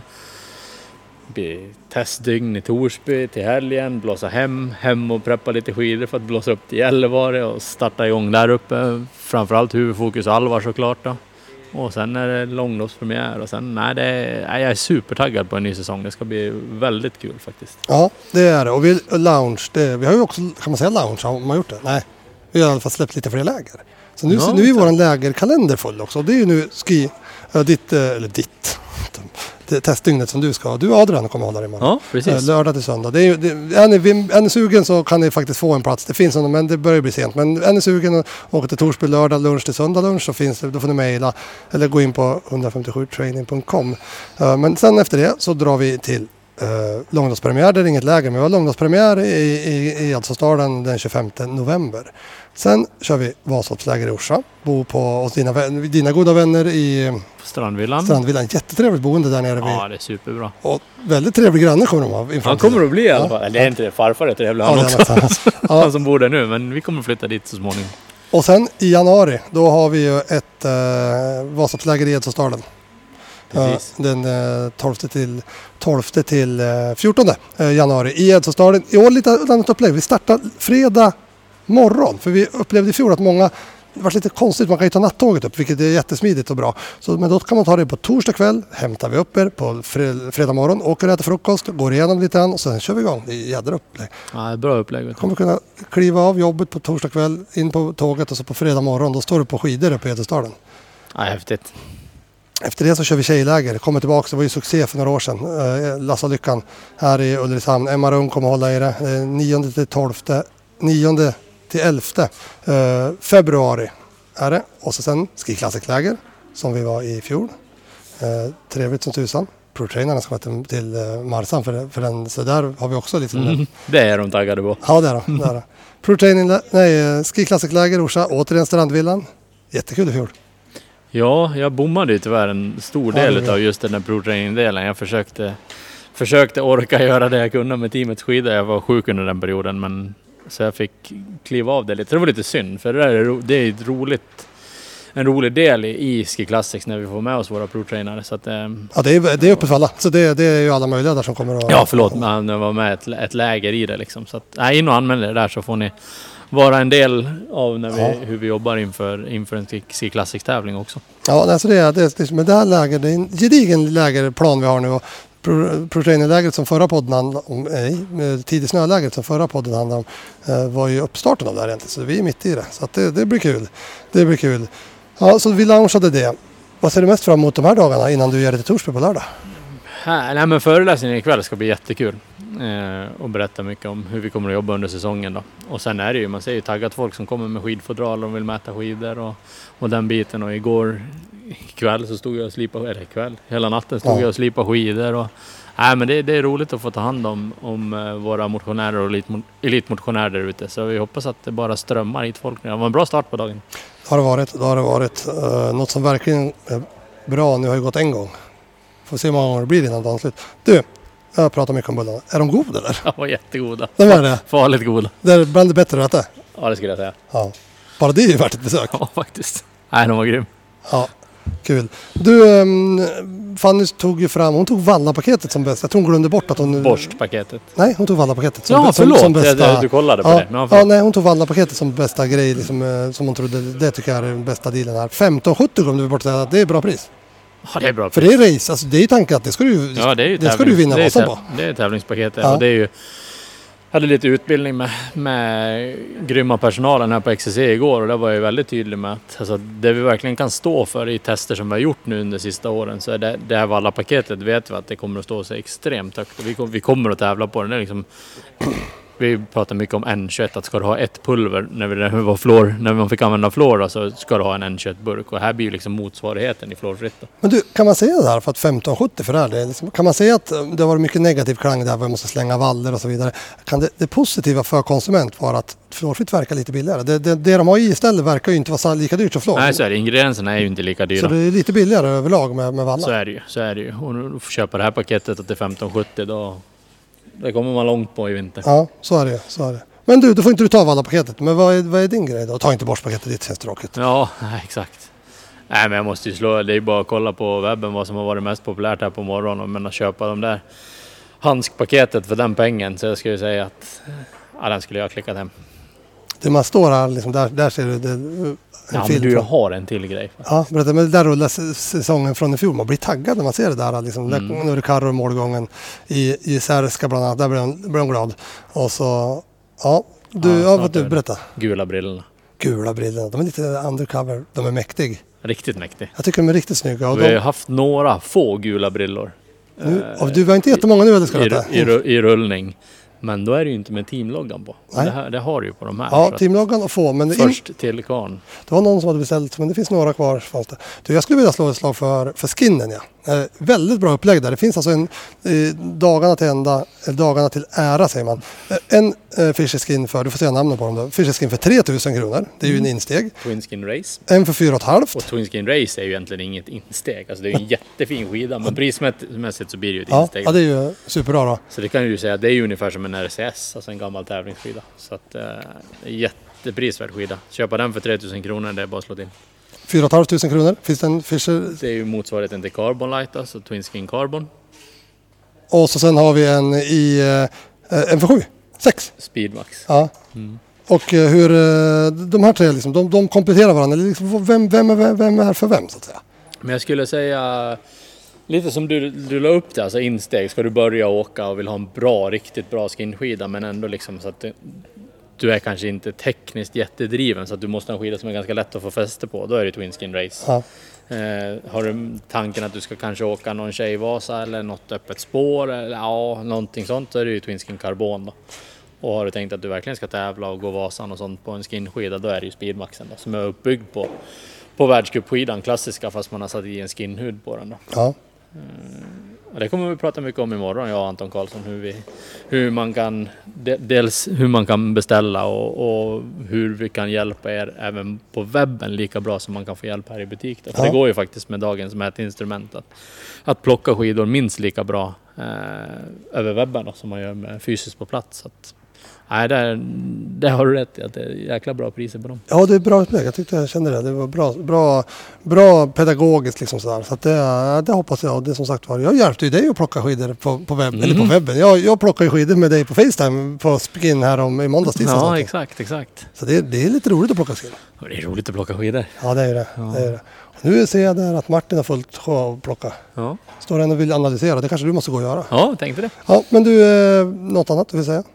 Testdygn i Torsby till helgen, blåsa hem, hem och preppa lite skidor för att blåsa upp till Gällivare och starta igång där uppe. Framförallt huvudfokus Alvar såklart då. Och sen är det långloppspremiär och sen, nej, det är, jag är supertaggad på en ny säsong. Det ska bli väldigt kul faktiskt. Ja, det är det. Och vi, lounge, det, vi har ju också, kan man säga lounge, har man gjort det? Nej. Vi har i alla fall släppt lite fler läger. Så nu, ja, så nu är vår lägerkalender full också. Det är ju nu ski, ditt, eller ditt, det testdygnet som du ska ha. Du och Adrian kommer hålla dig imorgon. Ja, precis. Lördag till söndag. Det är, det, är, ni, är ni sugen så kan ni faktiskt få en plats. Det finns någon, men det börjar bli sent. Men är ni sugen och åka till Torsby lördag lunch till söndag lunch så finns det, då får ni mejla eller gå in på ett fem sju training punkt com. Men sen efter det så drar vi till Uh, långdagspremiär, det är inget läger, men vi har långdagspremiär i, i, i Alsåstaden den tjugofemte november. Sen kör vi Vasaloppsläger i Orsa, bo på hos dina, dina goda vänner i Strandvillan. Strandvillan, jättetrevligt boende där nere. Ja, det är superbra. Och väldigt trevlig granne kommer de av. Han kommer att bli i alla fall. Ja. Det är inte det, farfar är trevlig han ja, också. Ja. Han som bor där nu, men vi kommer att flytta dit så småningom. Och sen i januari, då har vi ju ett uh, Vasaloppsläger i Alsåstaden. Uh, den uh, tolfte till, tolfte till uh, fjortonde uh, januari i Edsåstaden. I år lite annat upplägg. Vi startar fredag morgon. För vi upplevde i fjol att många, det var lite konstigt, man kan ju ta nattåget upp, vilket är jättesmidigt och bra. Så, men då kan man ta det på torsdag kväll, hämtar vi upp er på fred, fredag morgon, åker och äter frukost, går igenom lite grann och sen kör vi igång. Det är jädra upplägg. Ja, bra upplägg. Du kommer kunna kliva av jobbet på torsdag kväll, in på tåget och så på fredag morgon, då står du på skidor uppe i Edsåstaden. Ja, häftigt. Efter det så kör vi tjejläger. Kommer tillbaka, det var ju succé för några år sedan. Eh, Lassa Lyckan här i Ulricehamn. Emma Rung kommer hålla i det. Eh, nionde till tolfte, nionde till elfte eh, februari är det. Och så sen skiklassikläger som vi var i fjol. Eh, trevligt som tusan. Pro-trainarna ska till, till eh, Marsan för, för den, så där har vi också lite... Mm, det är de taggade på. Ja, det är de. Det är de. Pro-training, nej, skiklassikläger Orsa, återigen Strandvillan. Jättekul i fjol. Ja, jag bommade ju tyvärr en stor Ja, del det är av just den där provtraining-delen. Jag försökte, försökte orka göra det jag kunde med teamets skidor. Jag var sjuk under den perioden, men så jag fick kliva av det lite. Det var lite synd, för det, där är, ro, det är ett roligt, en rolig del i Ski Classics när vi får med oss våra provtrainare. Så att, eh, Ja, det är, det är uppe för alla. Så det, det är ju alla möjliga där som kommer att... ja, förlåt, men det var med ett, ett läger i det liksom. Så att, nej, in och anmäl er där så får ni vara en del av när vi, Ja. hur vi jobbar inför, inför en Ski Classics-tävling också. Ja, alltså det, är, det, är, men det här läger, det är en gedigen lägerplan vi har nu. Och pro, pro-training-lägret som förra podden handlade om, nej, tidig snölägret som förra podden handlade om, eh, var ju uppstarten av det här egentligen. Så vi är mitt i det. Så att det, det blir kul. Det blir kul. Ja, så vi launchade det. Vad ser du mest fram emot de här dagarna innan du ger det till Torsby på lördag? Här, nej, men föreläsningen ikväll ska bli jättekul. Eh, och berätta mycket om hur vi kommer att jobba under säsongen då. Och sen är det ju, man ser ju taggat folk som kommer med skidfodral och vill mäta skidor och, och den biten. Och igår kväll så stod jag och slipade, eller kväll, hela natten stod Ja. jag och slipade skidor. Och, nej, men det, det är roligt att få ta hand om, om uh, våra motionärer och elit, elitmotionärer där ute. Så vi hoppas att det bara strömmar hit folk. Det var en bra start på dagen. Det har det varit. Det har det varit. Uh, något som verkligen är bra nu har ju gått en gång. Får se hur många gånger det blir innan dagen slut. Du, jag pratar mycket om bullarna. Är de goda eller? De var jättegoda. De är det? Farligt goda. Det är bland det bättre att äta? Ja, det skulle jag säga. Ja. Bara det är ju värt ett besök. Ja, faktiskt. Nej, de var grym. Ja, kul. Du, um, Fanny tog ju fram, hon tog Valla-paketet som bäst. Jag tror hon glömde bort att hon... Borstpaketet. Nej, hon tog Valla-paketet som, Ja, som, förlåt. som bästa... Du, du kollade på ja, det. Men ja, nej, hon tog Valla-paketet som bästa grej, liksom, eh, som hon trodde. Det tycker jag är den bästa dealen här. femton sjuttio glömde vi bort att säga att det är bra pris. Ja, det är bra. För det är race, alltså det är ju tanken att det ska du, Ja, det är ju det ska du vinna det är Vasan täv- på. Det är tävlingspaketet. Ja. Och det är ju, jag hade lite utbildning med, med grymma personalen här på X C C igår och det var jag väldigt tydlig med att alltså, det vi verkligen kan stå för i tester som vi har gjort nu under sista åren så är det, det här Valla-paketet vet vi att det kommer att stå sig extremt högt och vi, kom, vi kommer att tävla på det. Det är liksom, vi pratar mycket om N tjugoett, att ska du ha ett pulver när vi, när vi, var flår, när man fick använda fluor då, så ska du ha en N tjugoett-burk och här blir ju liksom motsvarigheten i fluorfritt. Men du, kan man säga det här för att femton sjuttio för det här, det är liksom, kan man säga att det har varit mycket negativ klang där, vi måste slänga valder och så vidare. Kan det, det positiva för konsument vara att fluorfritt verkar lite billigare? Det, det, det de har i istället verkar ju inte vara lika dyrt som fluor. Nej, så är det. Ingredienserna är ju inte lika dyra. Så det är lite billigare överlag med, med Valla. Så är det ju, så är det ju. Och nu får köpa det här paketet till femton sjuttio då, det kommer man långt på i vinter. Ja, så är det, så är det. Men du, då får inte du ta Valla-paketet. Men vad är, vad är din grej då? Ta inte borstpaketet, det känns tråkigt. Ja, nej, exakt. Nej, men jag måste ju slå, det är bara att kolla på webben vad som har varit mest populärt här på morgonen. Men att köpa de där handskpaketet för den pengen, så jag skulle säga att ja, den skulle jag ha klickat hem. Det man står här, liksom, där, där ser du det, en Ja, film men du från- har en till grej. Ja, berätta, men där rullar s- säsongen från i fjol. Man blir taggad när man ser det där. Liksom. Mm. Där, nu är det Karro i målgången i, i Särska bland annat. Där blir hon, blir hon glad. Och så, ja, du, Ja, ja, snart vad du är det. berätta. Gula brillorna. Gula brillorna, de är lite undercover. De är mäktiga. Riktigt mäktig. Jag tycker de är riktigt snygga. Och Vi har de, haft några få gula brillor. nu, och du var inte jättemånga nu, eller ska I, jag i, i, i rullning. Men då är det ju inte med teamloggan på. Nej. Det, här, det har du ju på de här. Ja, så att teamloggan och få. Men in, först till kvarn. det var någon som hade beställt, men det finns några kvar. Fanns det. Du, jag skulle vilja slå ett slag för, för skinnen. Ja. Eh, väldigt bra upplägg där. Det finns alltså en eh, dagarna till ända, eh, dagarna till ära säger man. Eh, en eh, Fischer Skin för, du får säga namnen på dem då. Fischer Skin för tre tusen kronor. Det är ju en insteg. Twin Skin Race. En för fyra och ett halvt. Och Twin Skin Race är ju egentligen inget insteg. Alltså det är ju en jättefin skida. Men prismässigt så blir det ju ett Ja, insteg. ja, det är ju superbra då. Så det kan ju säga att det är ju ungefär som en R C S. Alltså en gammal tävlingsskida. Så att eh, det är jätteprisvärd skida. Köpa den för tre tusen kronor, det är bara att slå till. fyra och ett halvt tusen kronor. Finns det en Fischer. Det är ju motsvarigheten till Carbon Light, alltså Twin Skin Carbon. Och så sen har vi en i eh, en för sju. Sex. Speedmax. Ja. Och eh, hur eh, de här tre liksom, de, de kompletterar varandra. Eller liksom, vem, vem, är, vem är för vem så att säga? Men jag skulle säga lite som du, du la upp det, alltså insteg. Ska du börja åka och vill ha en bra, riktigt bra skinskida men ändå liksom så att det, du är kanske inte tekniskt jättedriven så att du måste ha en skida som är ganska lätt att få fäste på. Då är det Twin Skin Race. Ja. Eh, har du tanken att du ska kanske åka någon tjejvasa eller något öppet spår eller ja, någonting sånt, så är det ju Twin Skin Carbon då. Och har du tänkt att du verkligen ska tävla och gå Vasan och sånt på en skinskida, då är det ju Speedmaxen då, som är uppbyggd på, på världscupskidan, klassiska, fast man har satt i en skinhud på den då. Ja. Det kommer vi prata mycket om imorgon, jag och Anton Karlsson, hur, vi, hur man kan dels hur man kan beställa och, och hur vi kan hjälpa er även på webben lika bra som man kan få hjälp här i butik. För ja. Det går ju faktiskt med dagens mätinstrument att, att plocka skidor minst lika bra eh, över webben då, som man gör med fysiskt på plats. Så att, nej, det, det har du rätt i att det är jäkla bra priser på dem. Ja, det är bra upplägg. Jag tyckte jag kände det. Det var bra, bra, bra pedagogiskt liksom sådär. Så att det, det hoppas jag. Och det som sagt var, jag hjälpte ju dig att plocka skidor på, på, webb, mm. eller på webben. Jag, jag plockade skidor med dig på FaceTime på Skin här om, i måndags. Ja, exakt, exakt. Så det, det är lite roligt att plocka skidor. Ja, det är roligt att plocka skidor. Ja, det är det. Ja. det, är det. Och nu ser jag där att Martin har fullt sjå att plocka. Ja. Står han och vill analysera. Det kanske du måste gå och göra. Ja, tänkte det. Ja, men du, eh, något annat du vill säga?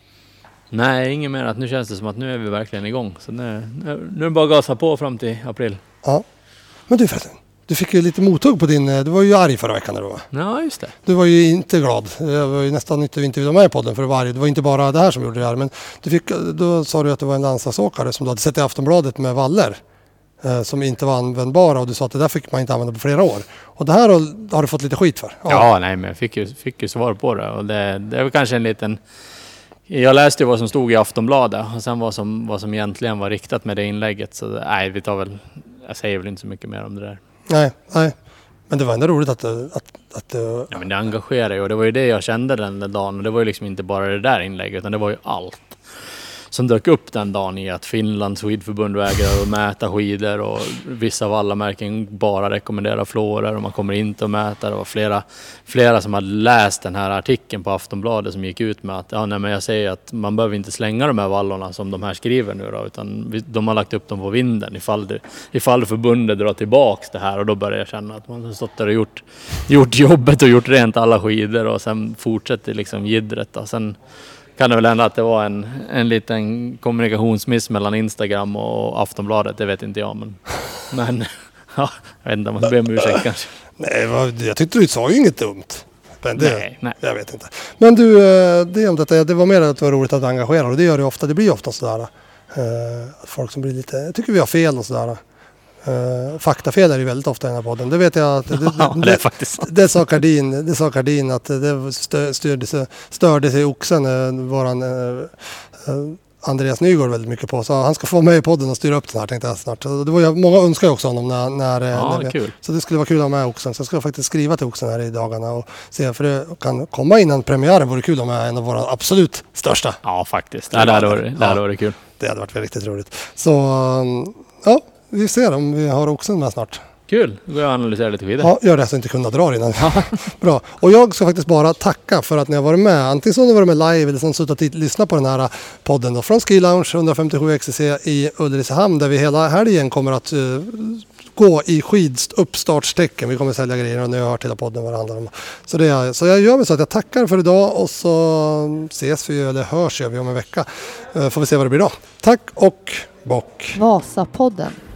Nej, inget mer. Att nu känns det som att nu är vi verkligen igång. Så nu, nu, nu är det bara att gasa på fram till april. Ja. Men du förresten, du fick ju lite mothugg på din... Du var ju arg förra veckan när du var. Ja, just det. Du var ju inte glad. Det var ju nästan inte inte med i podden för du var arg. Det var inte bara det här som gjorde det här. Men du fick, då sa du att det var en landslagsåkare som du hade sett i Aftonbladet med valler. Eh, som inte var användbara. Och du sa att det där fick man inte använda på flera år. Och det här har, har du fått lite skit för. Ja, ja nej, men jag fick ju, fick ju svar på det. Och det, det är väl kanske en liten... Jag läste ju vad som stod i Aftonbladet och sen vad som, vad som egentligen var riktat med det inlägget. Så nej, vi tar väl, jag säger väl inte så mycket mer om det där. Nej, nej. Men det var ändå roligt att... att, att ja, men det engagerar ju och det var ju det jag kände den där dagen. Och det var ju liksom inte bara det där inlägget utan det var ju allt som dök upp den dagen i att Finlands skidförbund vägrar att mäta skidor och vissa av alla märken bara rekommenderar flåror och man kommer inte att mäta. Det var flera, flera som hade läst den här artikeln på Aftonbladet som gick ut med att ja, nej, men jag säger att man behöver inte slänga de här vallorna som de här skriver nu då, utan de har lagt upp dem på vinden ifall, det, ifall förbundet drar tillbaks det här och då börjar jag känna att man har stått där och gjort, gjort jobbet och gjort rent alla skidor och sen fortsätter liksom giddret då. Sen kan det väl hända att det var en, en liten kommunikationsmiss mellan Instagram och Aftonbladet, det vet inte jag. Men, men ja, jag vet inte om man ber om ursäkt kanske. Nej, jag tyckte du sa ju inget dumt. Men det, nej, nej. Jag vet inte. Men du, det, om detta, det var mer att det var roligt att engagera och det gör det ofta. Det blir ofta sådär. Folk som blir lite, jag tycker vi har fel och sådär. Uh, faktafel är ju väldigt ofta i den här podden. Det vet jag att det, det, ja, det, är faktiskt. det, det sa Kardin, det sa Kardin att det stö, störde, sig, störde sig oxen uh, våran uh, uh, Andreas Nygård väldigt mycket på. Så han ska få med i podden och styra upp den här tänkte jag snart. Så det var ju, många önskar ju också honom när, när, ja, när vi, kul. Så det skulle vara kul att ha med oxen. Så jag ska faktiskt skriva till oxen här i dagarna och se för det kan komma innan premiären. Vore kul om jag är en av våra absolut största. Ja, faktiskt. Det hade varit ja, kul. Det hade varit riktigt roligt. Så um, ja. Vi ser om vi har oxen med snart. Kul, då går jag och analyserar lite vidare. Ja, gör det så inte kunna dra innan. Bra. Och jag ska faktiskt bara tacka för att ni har varit med. Antingen så har ni varit med live eller så suttit och lyssnat på den här podden då, från Ski Lounge ett fem sju X C C i Ulricehamn där vi hela helgen kommer att uh, gå i skiduppstartstecken. Vi kommer sälja grejer och nu har jag hört hela podden vad det handlar om. Så, det är, så jag gör mig så att jag tackar för idag och så ses vi eller hörs vi om en vecka. Uh, får vi se vad det blir då. Tack och bock. Vasapodden.